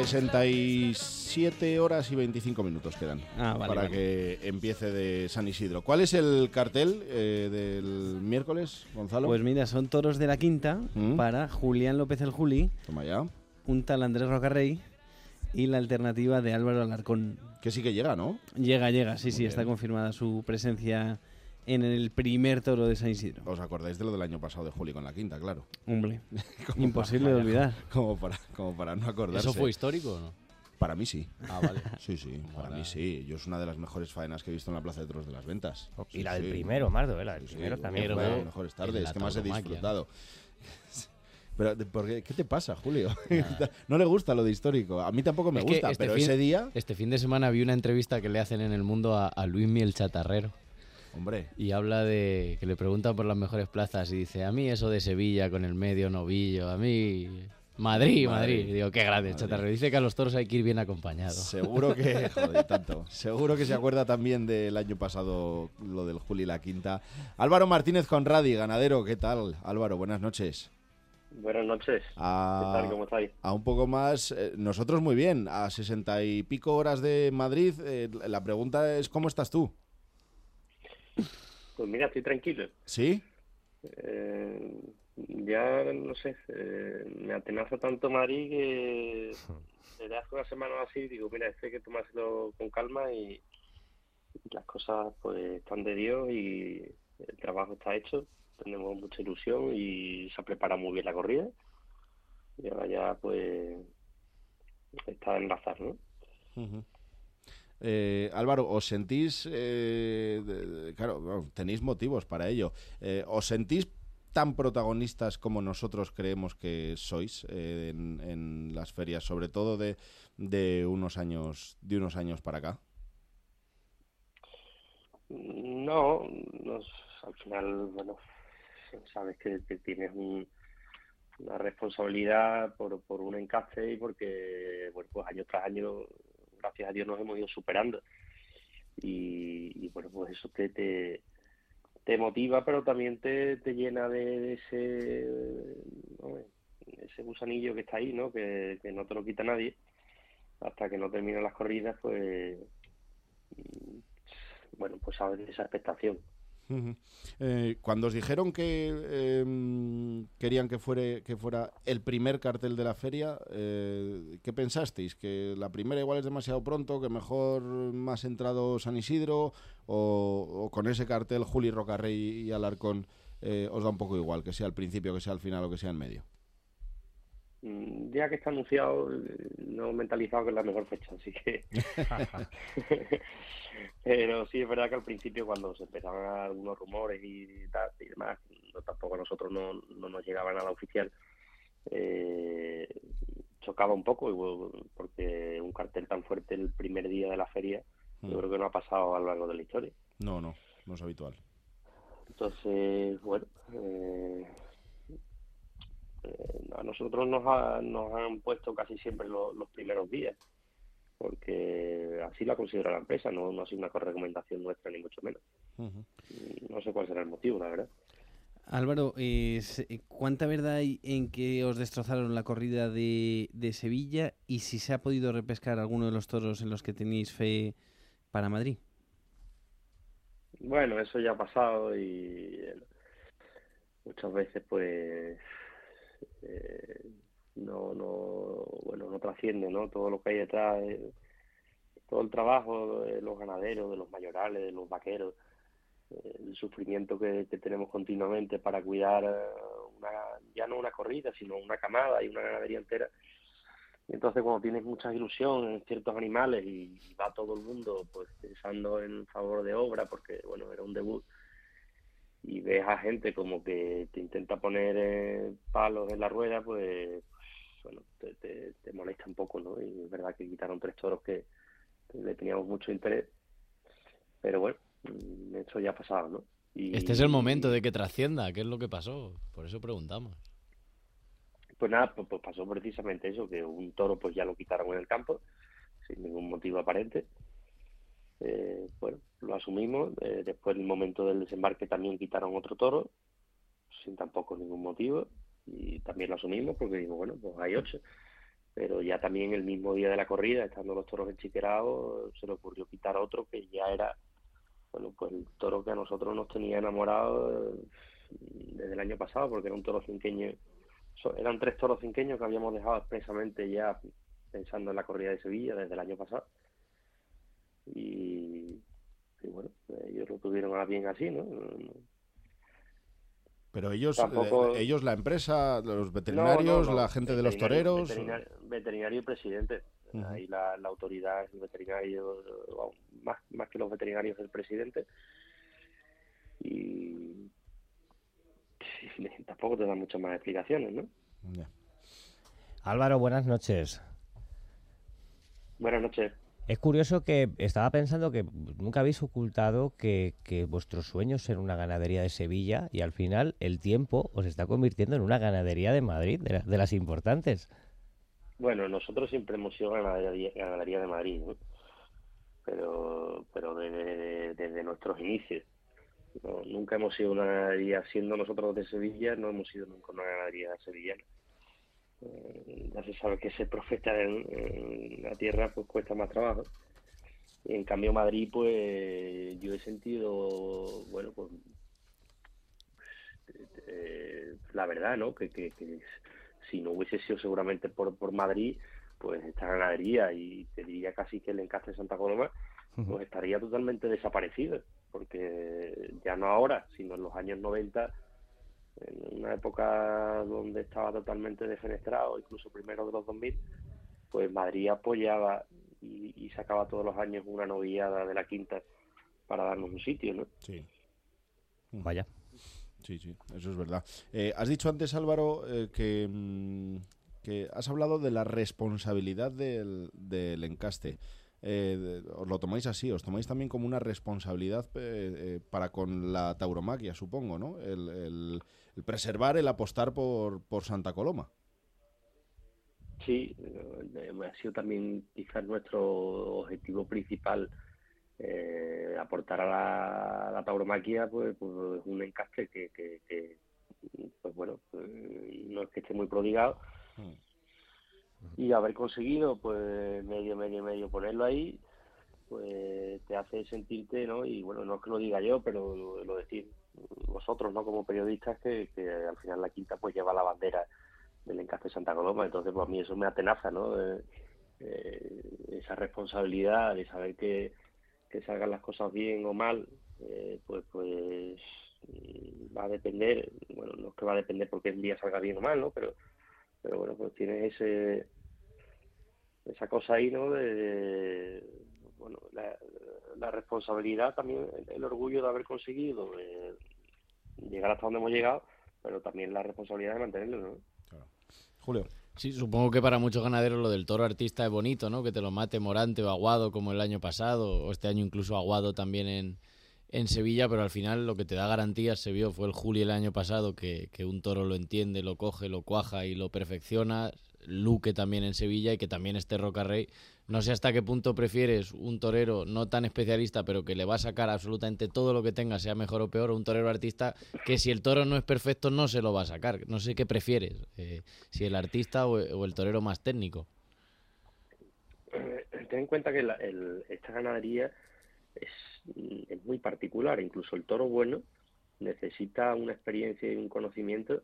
67 horas y 25 minutos quedan para que empiece de San Isidro. ¿Cuál es el cartel del miércoles, Gonzalo? Pues mira, son toros de la quinta para Julián López el Juli, Toma ya. un tal Andrés Rocarrey y la alternativa de Álvaro Alarcón. Que sí que llega, ¿no? Llega, sí, Muy está bien. confirmada su presencia en el primer toro de San Isidro. ¿Os acordáis de lo del año pasado de Juli con la quinta, claro? Hombre, Como imposible de olvidar. Como para no acordarse. ¿Eso fue histórico o no? Para mí sí. Ah, vale. Sí, para mí sí. Yo es una de las mejores faenas que he visto en la Plaza de Toros de las Ventas. Y la del primero, Mardo, la del Sí, primero sí, también una de fue... las mejores tardes, la que más he tauromaquia, disfrutado. Pero, ¿qué te pasa, Julio? No le gusta lo de histórico. A mí tampoco me Es que gusta, pero ese día... Este fin de semana vi una entrevista que le hacen en El Mundo a Luismi el Chatarrero. Hombre. Y habla de que le preguntan por las mejores plazas y dice, a mí eso de Sevilla con el medio novillo, a mí Madrid. Y digo, qué grande el Chatarrero. Dice que a los toros hay que ir bien acompañados. Seguro que, joder, tanto. Seguro que se acuerda también del año pasado, lo del Juli la quinta. Álvaro Martínez Conradi, ganadero, ¿qué tal? Álvaro, buenas noches. Buenas noches. ¿Qué tal? ¿Cómo estáis? A un poco más, nosotros muy bien, a 60 y pico horas de Madrid. La pregunta es, ¿cómo estás tú? Pues mira, estoy tranquilo. ¿Sí? Ya, no sé, me atenaza tanto Madrid que desde hace una semana o así digo, mira, hay que tomárselo con calma y las cosas pues están de Dios y el trabajo está hecho. Tenemos mucha ilusión y se ha preparado muy bien la corrida. Y ahora ya, pues, está en enlazar, ¿no? Uh-huh. Álvaro, ¿os sentís, claro, bueno, tenéis motivos para ello, ¿os sentís tan protagonistas como nosotros creemos que sois en las ferias, sobre todo de unos años para acá? No, al final, bueno, sabes que tienes una responsabilidad por un encaje y porque, bueno, pues año tras año, gracias a Dios, nos hemos ido superando. Y bueno, pues eso te motiva, pero también te llena de ese gusanillo que está ahí, ¿no? Que no te lo quita nadie. Hasta que no terminan las corridas, pues, bueno, pues sabes de esa expectación. Uh-huh. Cuando os dijeron que querían que fuera el primer cartel de la feria, ¿qué pensasteis? ¿Que la primera igual es demasiado pronto, que mejor más entrado San Isidro, o con ese cartel Juli, Rocarrey y Alarcón os da un poco igual, que sea al principio, que sea al final o que sea en medio? Ya que está anunciado, no he mentalizado que es la mejor fecha, así que... Pero sí es verdad que al principio, cuando se empezaban algunos rumores y demás, tampoco a nosotros no nos llegaba nada oficial, chocaba un poco, porque un cartel tan fuerte el primer día de la feria, yo creo que no ha pasado a lo largo de la historia. No es habitual. Entonces, bueno... A nosotros nos han puesto casi siempre los primeros días, porque así lo ha considerado la empresa, no ha sido una recomendación nuestra ni mucho menos. No sé cuál será el motivo, la verdad. Álvaro, ¿cuánta verdad hay en que os destrozaron la corrida de Sevilla y si se ha podido repescar alguno de los toros en los que tenéis fe para Madrid? Bueno, eso ya ha pasado y muchas veces pues no trasciende, ¿no? Todo lo que hay detrás, todo el trabajo de los ganaderos, de los mayorales, de los vaqueros, el sufrimiento que tenemos continuamente para cuidar ya no una corrida, sino una camada y una ganadería entera. Y entonces cuando tienes mucha ilusión en ciertos animales y va todo el mundo pues pensando en favor de obra, porque bueno, era un debut, y ves a gente como que te intenta poner palos en la rueda, pues bueno, te molesta un poco, ¿no? Y es verdad que quitaron 3 toros que le teníamos mucho interés, pero bueno, eso ya ha pasado, ¿no? Este es el momento de que trascienda. ¿Qué es lo que pasó? Por eso preguntamos. Pues nada, pues pasó precisamente eso, que un toro pues ya lo quitaron en el campo, sin ningún motivo aparente. Bueno, lo asumimos. Después, en el momento del desembarque, también quitaron otro toro, sin tampoco ningún motivo, y también lo asumimos porque digo, bueno, pues hay 8. Pero ya también el mismo día de la corrida, estando los toros enchiquerados, se le ocurrió quitar otro que ya era, bueno, pues el toro que a nosotros nos tenía enamorados desde el año pasado, porque era un toro cinqueño. Eran 3 toros cinqueños que habíamos dejado expresamente ya pensando en la corrida de Sevilla desde el año pasado. Y bueno, ellos lo tuvieron a bien así, ¿no? Pero ellos, Tampoco... la empresa, los veterinarios, no. la gente de los toreros... Veterinario y presidente. Uh-huh. Ahí la autoridad es el veterinario, más que los veterinarios, el presidente. Y tampoco te dan muchas más explicaciones, ¿no? Yeah. Álvaro, buenas noches. Buenas noches. Es curioso que estaba pensando que nunca habéis ocultado que vuestro sueño es ser una ganadería de Sevilla y al final el tiempo os está convirtiendo en una ganadería de Madrid, de las importantes. Bueno, nosotros siempre hemos sido ganadería de Madrid, ¿no? Pero desde nuestros inicios. No, nunca hemos sido una ganadería, siendo nosotros de Sevilla, no hemos sido nunca una ganadería sevillana. Ya se sabe que ser profeta en la tierra pues cuesta más trabajo. Y en cambio Madrid, pues yo he sentido, bueno, pues la verdad, ¿no? Que si no hubiese sido seguramente por Madrid, pues esta ganadería, y te diría casi que el encaste de Santa Coloma, pues estaría totalmente desaparecido, porque ya no ahora, sino en los años 90, en una época donde estaba totalmente defenestrado, incluso primero de los 2000, pues Madrid apoyaba y sacaba todos los años una novillada de la quinta para darnos un sitio, ¿no? Sí. Vaya. Sí, eso es verdad. Has dicho antes, Álvaro, que has hablado de la responsabilidad del encaste. Os lo tomáis así, os tomáis también como una responsabilidad para con la tauromaquia, supongo, ¿no? El preservar, el apostar por Santa Coloma. Sí, ha sido también quizás nuestro objetivo principal, aportar a la tauromaquia pues un encaste que pues bueno, no es que esté muy prodigado. Y haber conseguido pues medio ponerlo ahí, pues te hace sentirte, ¿no? Y bueno, no es que lo diga yo, pero lo decís vosotros, ¿no? Como periodistas, que al final la quinta pues lleva la bandera del encaste de Santa Coloma. Entonces pues a mí eso me atenaza, ¿no? Esa responsabilidad de saber que salgan las cosas bien o mal, pues va a depender, bueno, no es que va a depender porque el día salga bien o mal, ¿no? Pero bueno, pues tienes esa cosa ahí, ¿no? Bueno, la responsabilidad también, el orgullo de haber conseguido llegar hasta donde hemos llegado, pero también la responsabilidad de mantenerlo, ¿no? Claro. Julio. Sí, supongo que para muchos ganaderos lo del toro artista es bonito, ¿no? Que te lo mate Morante o Aguado como el año pasado, o este año incluso Aguado también en Sevilla, pero al final lo que te da garantías se vio, fue el Juli el año pasado, que un toro lo entiende, lo coge, lo cuaja y lo perfecciona. Luque también en Sevilla, y que también esté Rocarrey. No sé hasta qué punto prefieres un torero no tan especialista, pero que le va a sacar absolutamente todo lo que tenga, sea mejor o peor, o un torero artista que si el toro no es perfecto no se lo va a sacar. No sé qué prefieres, si el artista o el torero más técnico. Ten en cuenta que esta ganadería es muy particular. Incluso el toro bueno necesita una experiencia y un conocimiento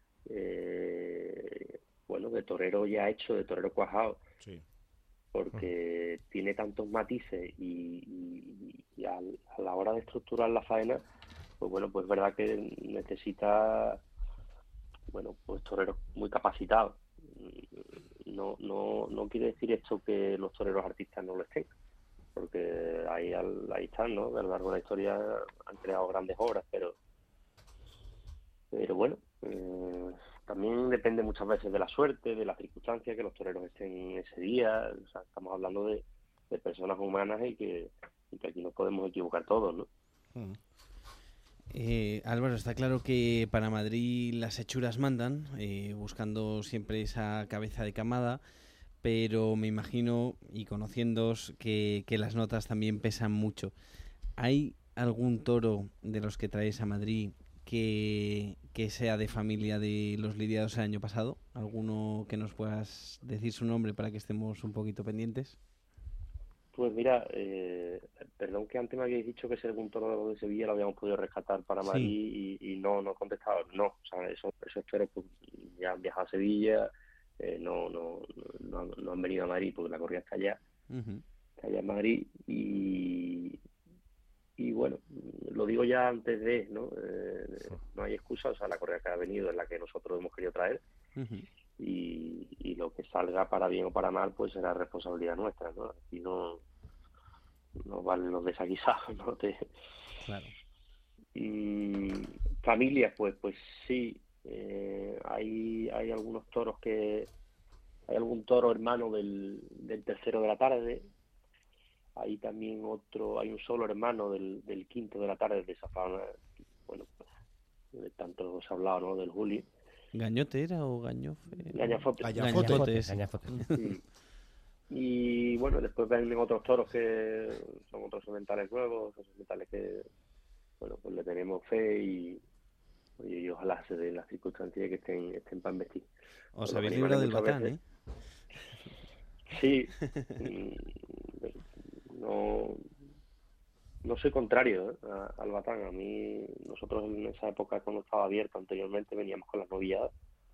de torero ya hecho, de torero cuajado, Sí. porque tiene tantos matices y a la hora de estructurar la faena, pues es verdad que necesita pues toreros muy capacitados. No quiere decir esto que los toreros artistas no lo estén, porque ahí están, ¿no? A lo largo de la historia han creado grandes obras, pero bueno, también depende muchas veces de la suerte, de las circunstancias, que los toreros estén ese día. O sea, estamos hablando de personas humanas y que aquí nos podemos equivocar todos, ¿no? Álvaro, está claro que para Madrid las hechuras mandan, buscando siempre esa cabeza de camada, pero me imagino, y conociéndoos, que las notas también pesan mucho. ¿Hay algún toro de los que traéis a Madrid que sea de familia de los lidiados el año pasado? ¿Alguno que nos puedas decir su nombre para que estemos un poquito pendientes? Pues mira, perdón que antes me habíais dicho que si algún toro de Sevilla lo habíamos podido rescatar para Madrid, y no he contestado. No, o sea, esos toros pues, ya han viajado a Sevilla, no han venido a Madrid porque la corrida está allá, está allá en Madrid, y bueno, lo digo ya antes de, ¿no? No hay excusa, o sea, la corrida que ha venido es la que nosotros hemos querido traer, y lo que salga para bien o para mal pues será responsabilidad nuestra, ¿no? Aquí no valen los desaguisados, ¿no? Claro. Familias, pues sí, hay algunos toros hay algún toro hermano del tercero de la tarde, hay también hay un solo hermano del quinto de la tarde de esa fauna. Bueno, pues tanto se ha hablado, ¿no? Del Juli. ¿Gañote era o Gañofe? Gañafote. Sí. Sí. Y bueno, después vienen otros toros que son otros sementales nuevos, esos sementales que, bueno, pues le tenemos fe y ojalá se den las circunstancias que estén para investir. Os habéis librado del Batán, ¿eh? Sí. No soy contrario al Batán. A mí, nosotros en esa época, cuando estaba abierto anteriormente, veníamos con las novilladas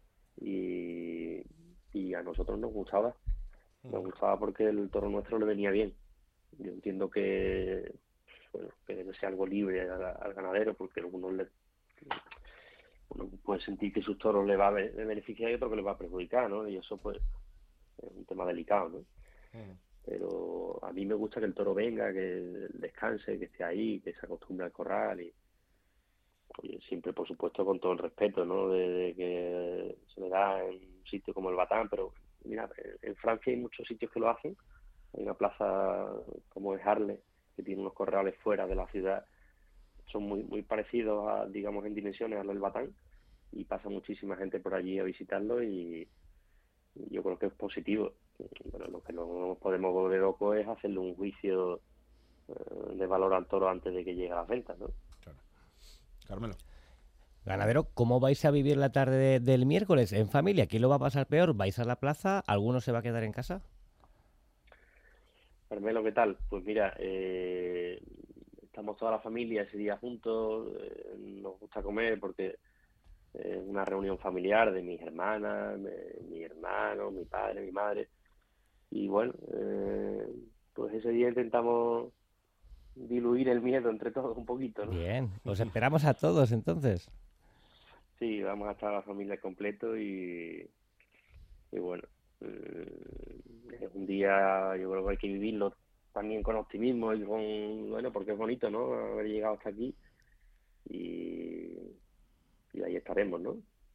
y a nosotros nos gustaba. Nos gustaba porque el toro nuestro le venía bien. Yo entiendo que debe ser algo libre al ganadero, porque algunos uno puede sentir que sus toros le va a beneficiar y otro que le va a perjudicar, ¿no? Y eso pues es un tema delicado, ¿no? Pero a mí me gusta que el toro venga, que descanse, que esté ahí, que se acostumbre al corral, y siempre, por supuesto, con todo el respeto, ¿no? de que se le da en un sitio como el Batán. Pero mira, en Francia hay muchos sitios que lo hacen. Hay una plaza como es Arles, que tiene unos corrales fuera de la ciudad, son muy muy parecidos digamos, en dimensiones a los del Batán, y pasa muchísima gente por allí a visitarlo, y yo creo que es positivo. Bueno, lo que no podemos volver loco es hacerle un juicio de valor al toro antes de que llegue a las ventas, ¿no? Claro. Carmelo. Ganadero, ¿cómo vais a vivir la tarde del miércoles? ¿En familia? ¿Quién lo va a pasar peor? ¿Vais a la plaza? ¿Alguno se va a quedar en casa? Carmelo, ¿qué tal? Pues mira, estamos toda la familia ese día juntos, nos gusta comer porque es una reunión familiar de mis hermanas, mi hermano, mi padre, mi madre. Y bueno, pues ese día intentamos diluir el miedo entre todos un poquito, ¿no? Bien, os esperamos a todos entonces. Sí, vamos a estar la familia completo y bueno, es un día, yo creo que hay que vivirlo también con optimismo y bueno, porque es bonito, ¿no? Haber llegado hasta aquí, y ahí estaremos, ¿no?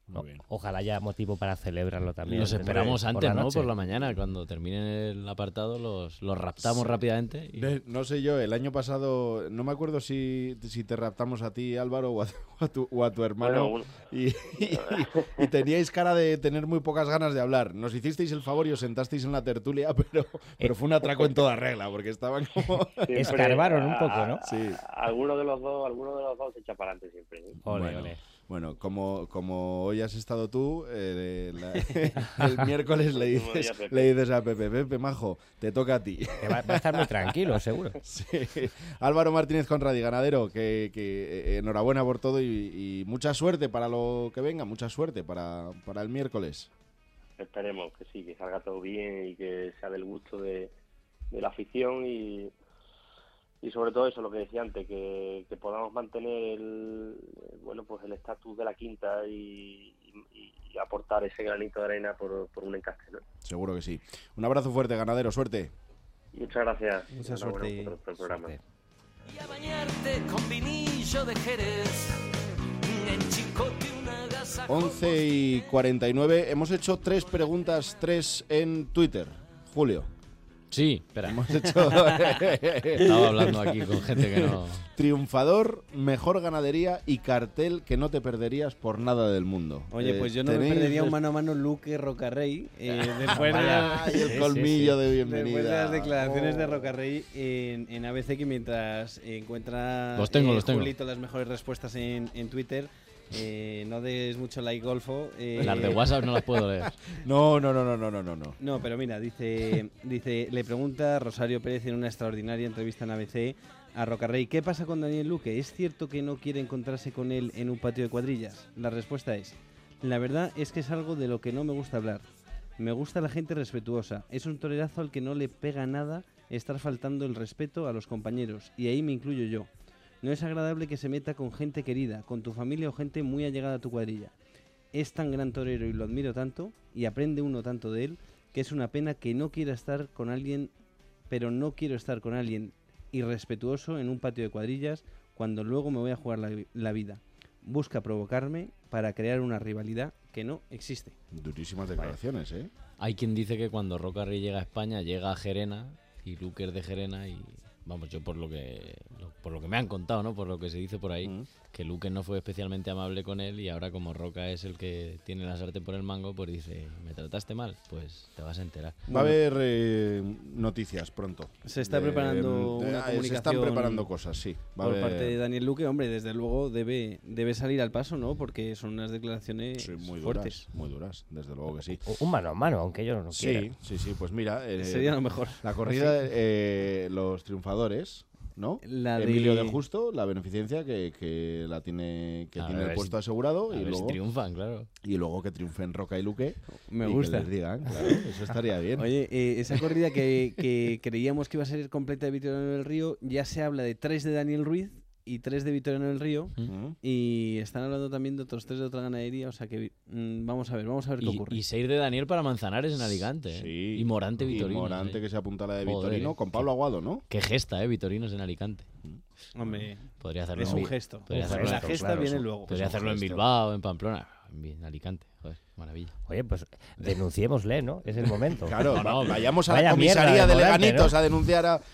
Ojalá haya motivo para celebrarlo también. Los esperamos antes, por la ¿no? noche. Por la mañana, cuando terminen el apartado, los raptamos rápidamente. No sé yo, el año pasado, no me acuerdo si te raptamos a ti, Álvaro, o a tu hermano, Bueno, y teníais cara de tener muy pocas ganas de hablar. Nos hicisteis el favor y os sentasteis en la tertulia, pero fue un atraco en toda regla, porque estaban como... Escarbaron un poco, ¿no? Sí. Alguno de los dos se echa para adelante siempre. ¿eh? Bueno, como hoy has estado tú, el miércoles le dices a Pepe, majo, te toca a ti. Va a estar muy tranquilo, seguro. Sí. Álvaro Martínez Conradi, ganadero, que enhorabuena por todo y mucha suerte para lo que venga, mucha suerte para el miércoles. Esperemos que sí, que salga todo bien y que sea del gusto de la afición y sobre todo eso, lo que decía antes, que podamos mantener el estatus de la quinta y aportar ese granito de arena por un encaje, ¿no? Seguro que sí. Un abrazo fuerte, ganadero, suerte. Muchas gracias. Mucha suerte. Por el programa. Y a bañarte con vinillo de Jerez, en Chicote una gasa. 11:49. Hemos hecho 3 preguntas, 3 en Twitter. Julio. Sí, espera. Hemos hecho... Estaba hablando aquí con gente que no... Triunfador, mejor ganadería y cartel que no te perderías por nada del mundo. Oye, pues yo no me perdería un mano a mano Luque Rocarrey después y el colmillo de bienvenida. Después de las declaraciones de Rocarrey en ABC, que mientras encuentra los tengo. Julito las mejores respuestas en Twitter, no des mucho like, Golfo. Las de WhatsApp no las puedo leer. No. No, pero mira, dice, le pregunta Rosario Pérez en una extraordinaria entrevista en ABC a Rocarrey: ¿qué pasa con Daniel Luque? ¿Es cierto que no quiere encontrarse con él en un patio de cuadrillas? La respuesta es: la verdad es que es algo de lo que no me gusta hablar. Me gusta la gente respetuosa. Es un torerazo al que no le pega nada estar faltando el respeto a los compañeros, y ahí me incluyo yo. No es agradable que se meta con gente querida, con tu familia o gente muy allegada a tu cuadrilla. Es tan gran torero y lo admiro tanto, y aprende uno tanto de él, que es una pena que no quiera estar con alguien, pero no quiero estar con alguien irrespetuoso en un patio de cuadrillas cuando luego me voy a jugar la vida. Busca provocarme para crear una rivalidad que no existe. Durísimas declaraciones, ¿eh? Hay quien dice que cuando Rocarrey llega a España, llega a Gerena, y Luque es de Gerena, y vamos, yo por lo que me han contado, ¿no? Por lo que se dice por ahí, que Luque no fue especialmente amable con él, y ahora como Roca es el que tiene la sartén por el mango, pues dice: ¿me trataste mal? Pues te vas a enterar. Va a haber noticias pronto. Se está preparando una comunicación. Se están preparando cosas, sí. Por parte de Daniel Luque, hombre, desde luego debe salir al paso, ¿no? Porque son unas declaraciones muy fuertes. Muy duras, desde luego que sí. Un mano a mano, aunque ellos no quieran. Sí, pues mira. Sería lo mejor. La corrida, los triunfadores, ¿no? Emilio de Justo, la beneficencia que la tiene el puesto asegurado, y luego triunfan, claro. Y luego que triunfen Roca y Luque. Me gusta. Que les digan, claro, eso estaría bien. Oye, esa corrida que creíamos que iba a ser completa de Vitoriano del Río, ya se habla de 3 de Daniel Ruiz y 3 de Vitoriano del Río, y están hablando también de otros 3 de otra ganadería, o sea que vamos a ver qué ocurre. Y 6 de Daniel para Manzanares en Alicante, sí. Y Morante Vitorino. Y Morante que se apunta a la de Vitorino, con Pablo Aguado, ¿no? Qué gesta, Vitorinos en Alicante. Hombre, podría hacerlo es un gesto. La gesta viene luego. Podría hacerlo en Bilbao, en Pamplona, en Alicante. Joder, maravilla. Oye, pues denunciémosle, ¿no? Es el momento. Claro, vayamos a la comisaría de Leganitos, ¿no? A denunciar a...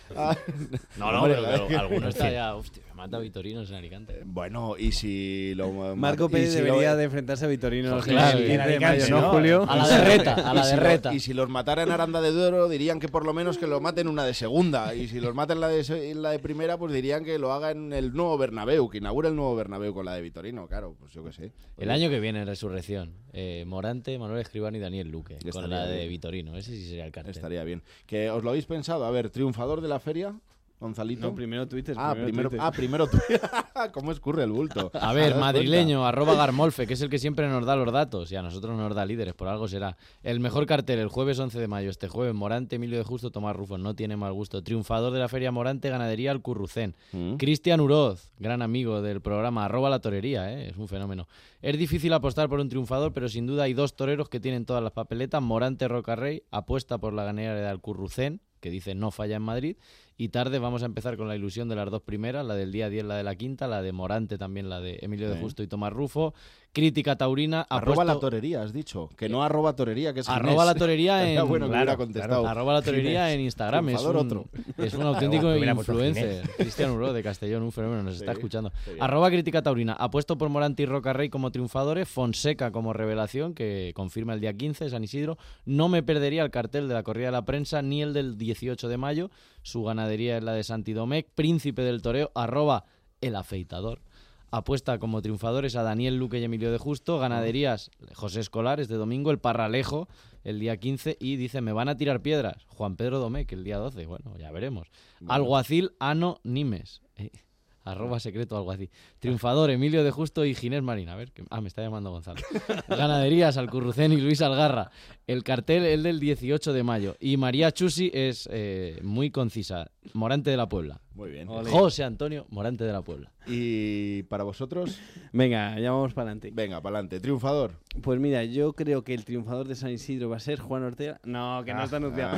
No, pero alguno está ya... Hostia, me mata a Vitorinos en Alicante. Bueno, y si lo... Marco Pérez debería de enfrentarse a Vitorinos en Alicante, ¿no, Julio? A la de Reta. Y si los matara en Aranda de Duero, dirían que por lo menos que lo maten una de segunda. Y si los matan en la de primera, pues dirían que lo haga en el nuevo Bernabéu, que inaugure el nuevo Bernabéu con la de Vitorino. Claro, pues yo qué sé. El año que viene en Resurrección, Morante, Manuel Escribano y Daniel Luque, con la de Vitorino. Ese sí sería el cartel. Estaría bien. ¿Que os lo habéis pensado? A ver, triunfador de la feria, Gonzalito. No, primero Twitter. Primero Twitter. ¿Cómo escurre el bulto? A ver, madrileño, @Garmolfe, que es el que siempre nos da los datos, y a nosotros nos da líderes, por algo será. El mejor cartel, el jueves 11 de mayo, este jueves, Morante, Emilio de Justo, Tomás Rufo, no tiene mal gusto. Triunfador de la feria Morante, ganadería Alcurrucén. Cristian Uroz, gran amigo del programa, @La Torería, es un fenómeno. Es difícil apostar por un triunfador, pero sin duda hay 2 toreros que tienen todas las papeletas. Morante Rocarrey apuesta por la ganadera de Alcurrucén, que dice no falla en Madrid, y tarde vamos a empezar con la ilusión de las dos primeras, la del día 10, la de la quinta, la de Morante también, la de Emilio de Justo y Tomás Rufo. Crítica taurina. Arroba la torería, has dicho. Que no arroba torería, que es Ginés. Arroba la torería en... bueno, claro, contestado. Arroba la torería en Instagram. Es un auténtico influencer. Cristian Uró de Castellón, un fenómeno, nos está escuchando. Arroba Crítica taurina. Apuesto por Morante y Rocarrey como triunfadores, Fonseca como revelación, que confirma el día 15, San Isidro. No me perdería el cartel de la corrida de la prensa, ni el del 18 de mayo. Su ganadería es la de Santidomec. Príncipe del toreo, arroba el afeitador. Apuesta como triunfadores a Daniel Luque y Emilio de Justo. Ganaderías José Escolar, este domingo. El Parralejo, el día 15. Y dice, me van a tirar piedras. Juan Pedro Domecq, el día 12. Bueno, ya veremos. Bueno. Alguacil Ano Nimes. Arroba secreto alguacil. Triunfador Emilio de Justo y Ginés Marín. A ver, me está llamando Gonzalo. Ganaderías Alcurrucén y Luis Algarra. El cartel el del 18 de mayo. Y María Chusi es muy concisa. Morante de la Puebla. Muy bien. Olé. José Antonio Morante de la Puebla. ¿Y para vosotros? Venga, ya vamos para adelante. Venga, para adelante. ¿Triunfador? Pues mira, yo creo que el triunfador de San Isidro va a ser Juan Ortega. No, que no está anunciado.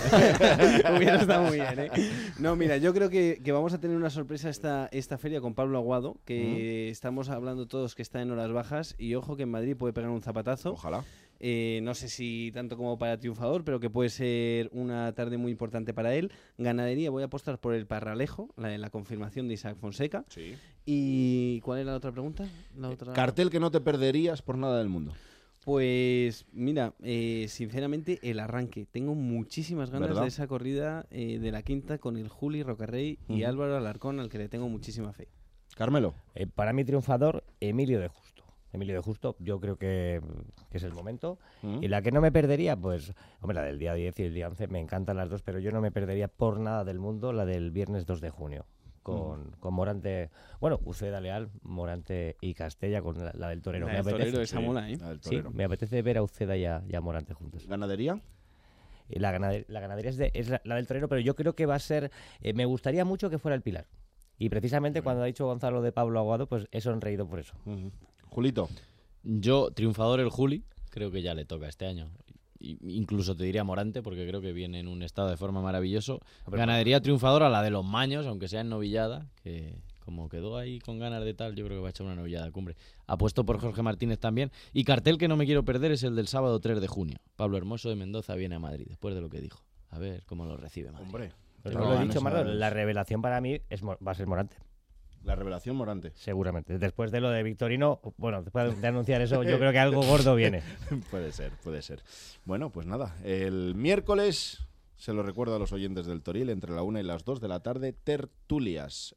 Hubiera estado muy bien, ¿eh? No, mira, yo creo que vamos a tener una sorpresa esta feria con Pablo Aguado, que estamos hablando todos que está en horas bajas, y ojo que en Madrid puede pegar un zapatazo. Ojalá. No sé si tanto como para triunfador, pero que puede ser una tarde muy importante para él. Ganadería, voy a apostar por el Parralejo, la confirmación de Isaac Fonseca. Sí. ¿Y cuál era la otra pregunta? Cartel que no te perderías por nada del mundo. Pues mira, sinceramente el arranque. Tengo muchísimas ganas, ¿verdad?, de esa corrida de la quinta con el Juli Rocarrey y Álvaro Alarcón, al que le tengo muchísima fe. Carmelo. Para mi triunfador, Emilio de Justo. Emilio de Justo, yo creo que es el momento. Y la que no me perdería, pues, hombre, la del día 10 y el día 11, me encantan las dos, pero yo no me perdería por nada del mundo la del viernes 2 de junio. Con Morante, bueno, Uceda Leal, Morante y Castella, con la del torero. La del torero, esa mola, ¿eh? Sí, me apetece ver a Uceda y a Morante juntos. ¿Ganadería? La ganadería es la del torero, pero yo creo que va a ser... me gustaría mucho que fuera el Pilar. Y precisamente cuando ha dicho Gonzalo de Pablo Aguado, pues he sonreído por eso. Julito. Yo, triunfador el Juli, creo que ya le toca este año. Incluso te diría Morante, porque creo que viene en un estado de forma maravilloso. Ganadería triunfadora, la de los Maños, aunque sea en novillada, que como quedó ahí con ganas de tal, yo creo que va a echar una novillada cumbre. Apuesto por Jorge Martínez también. Y cartel que no me quiero perder es el del sábado 3 de junio. Pablo Hermoso de Mendoza viene a Madrid, después de lo que dijo. A ver cómo lo recibe Madrid. Hombre, pues no lo he dicho, Marlo, la revelación para mí va a ser Morante. La revelación Morante. Seguramente. Después de lo de Victorino, bueno, después de anunciar eso, yo creo que algo gordo viene. Puede ser. Bueno, pues nada. El miércoles, se lo recuerdo a los oyentes del Toril, entre la 1 y las 2 de la tarde, tertulias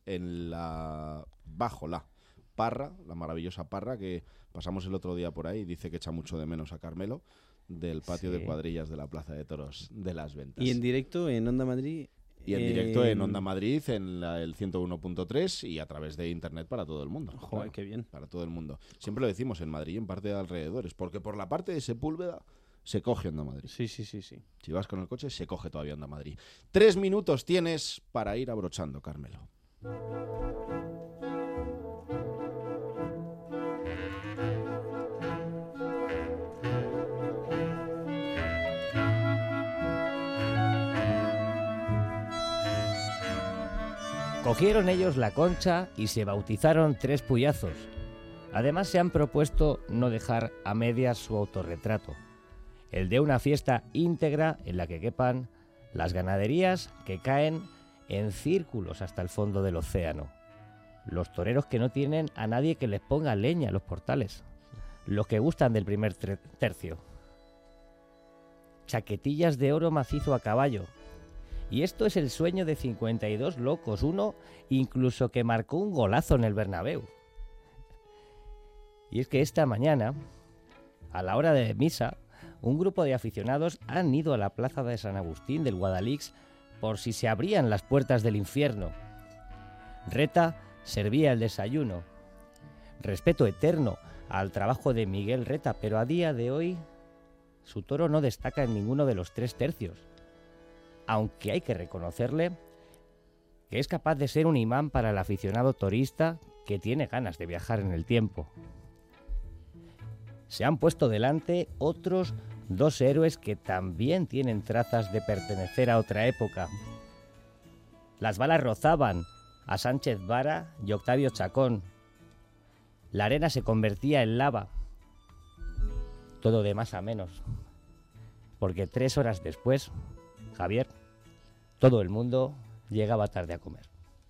bajo la Parra, la maravillosa Parra, que pasamos el otro día por ahí, dice que echa mucho de menos a Carmelo, del patio de cuadrillas de la Plaza de Toros de Las Ventas. Y en directo en Onda Madrid... Y en directo en Onda Madrid, en el 101.3 y a través de internet para todo el mundo. Joder, claro, qué bien. Para todo el mundo. Siempre lo decimos, en Madrid y en parte de alrededores, porque por la parte de Sepúlveda se coge Onda Madrid. Sí. Si vas con el coche, se coge todavía Onda Madrid. 3 minutos tienes para ir abrochando, Carmelo. Cogieron ellos la concha y se bautizaron 3 puyazos. Además se han propuesto no dejar a medias su autorretrato, el de una fiesta íntegra en la que quepan las ganaderías que caen en círculos hasta el fondo del océano, los toreros que no tienen a nadie que les ponga leña a los portales, los que gustan del primer tercio, chaquetillas de oro macizo a caballo. Y esto es el sueño de 52 locos, uno incluso que marcó un golazo en el Bernabéu. Y es que esta mañana, a la hora de misa, un grupo de aficionados han ido a la plaza de San Agustín del Guadalix por si se abrían las puertas del infierno. Reta servía el desayuno. Respeto eterno al trabajo de Miguel Reta, pero a día de hoy su toro no destaca en ninguno de los 3 tercios. Aunque hay que reconocerle que es capaz de ser un imán para el aficionado torista que tiene ganas de viajar en el tiempo. Se han puesto delante otros 2 héroes que también tienen trazas de pertenecer a otra época. Las balas rozaban a Sánchez Vara y Octavio Chacón. La arena se convertía en lava. Todo de más a menos. Porque 3 horas después, Javier, todo el mundo llegaba tarde a comer.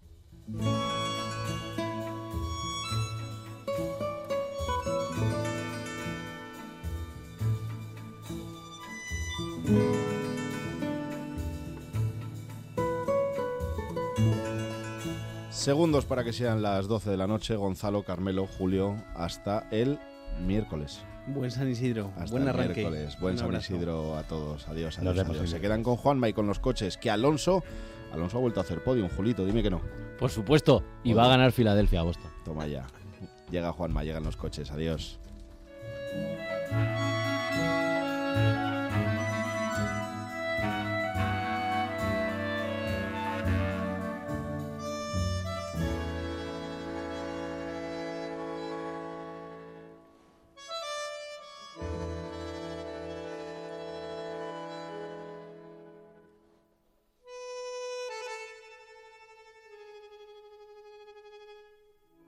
Segundos para que sean las 12 de la noche. Gonzalo, Carmelo, Julio, hasta el miércoles. Buen San Isidro, hasta buen el arranque. Miércoles. Buen Un San abrazo. Isidro a todos. Adiós, Nos adiós, vemos adiós. el Se quedan con Juanma y con los coches. Que Alonso ha vuelto a hacer podium. Julito, dime que no. Por supuesto, y va a ganar Filadelfia a Boston. Toma ya. Llega Juanma, llegan los coches. Adiós.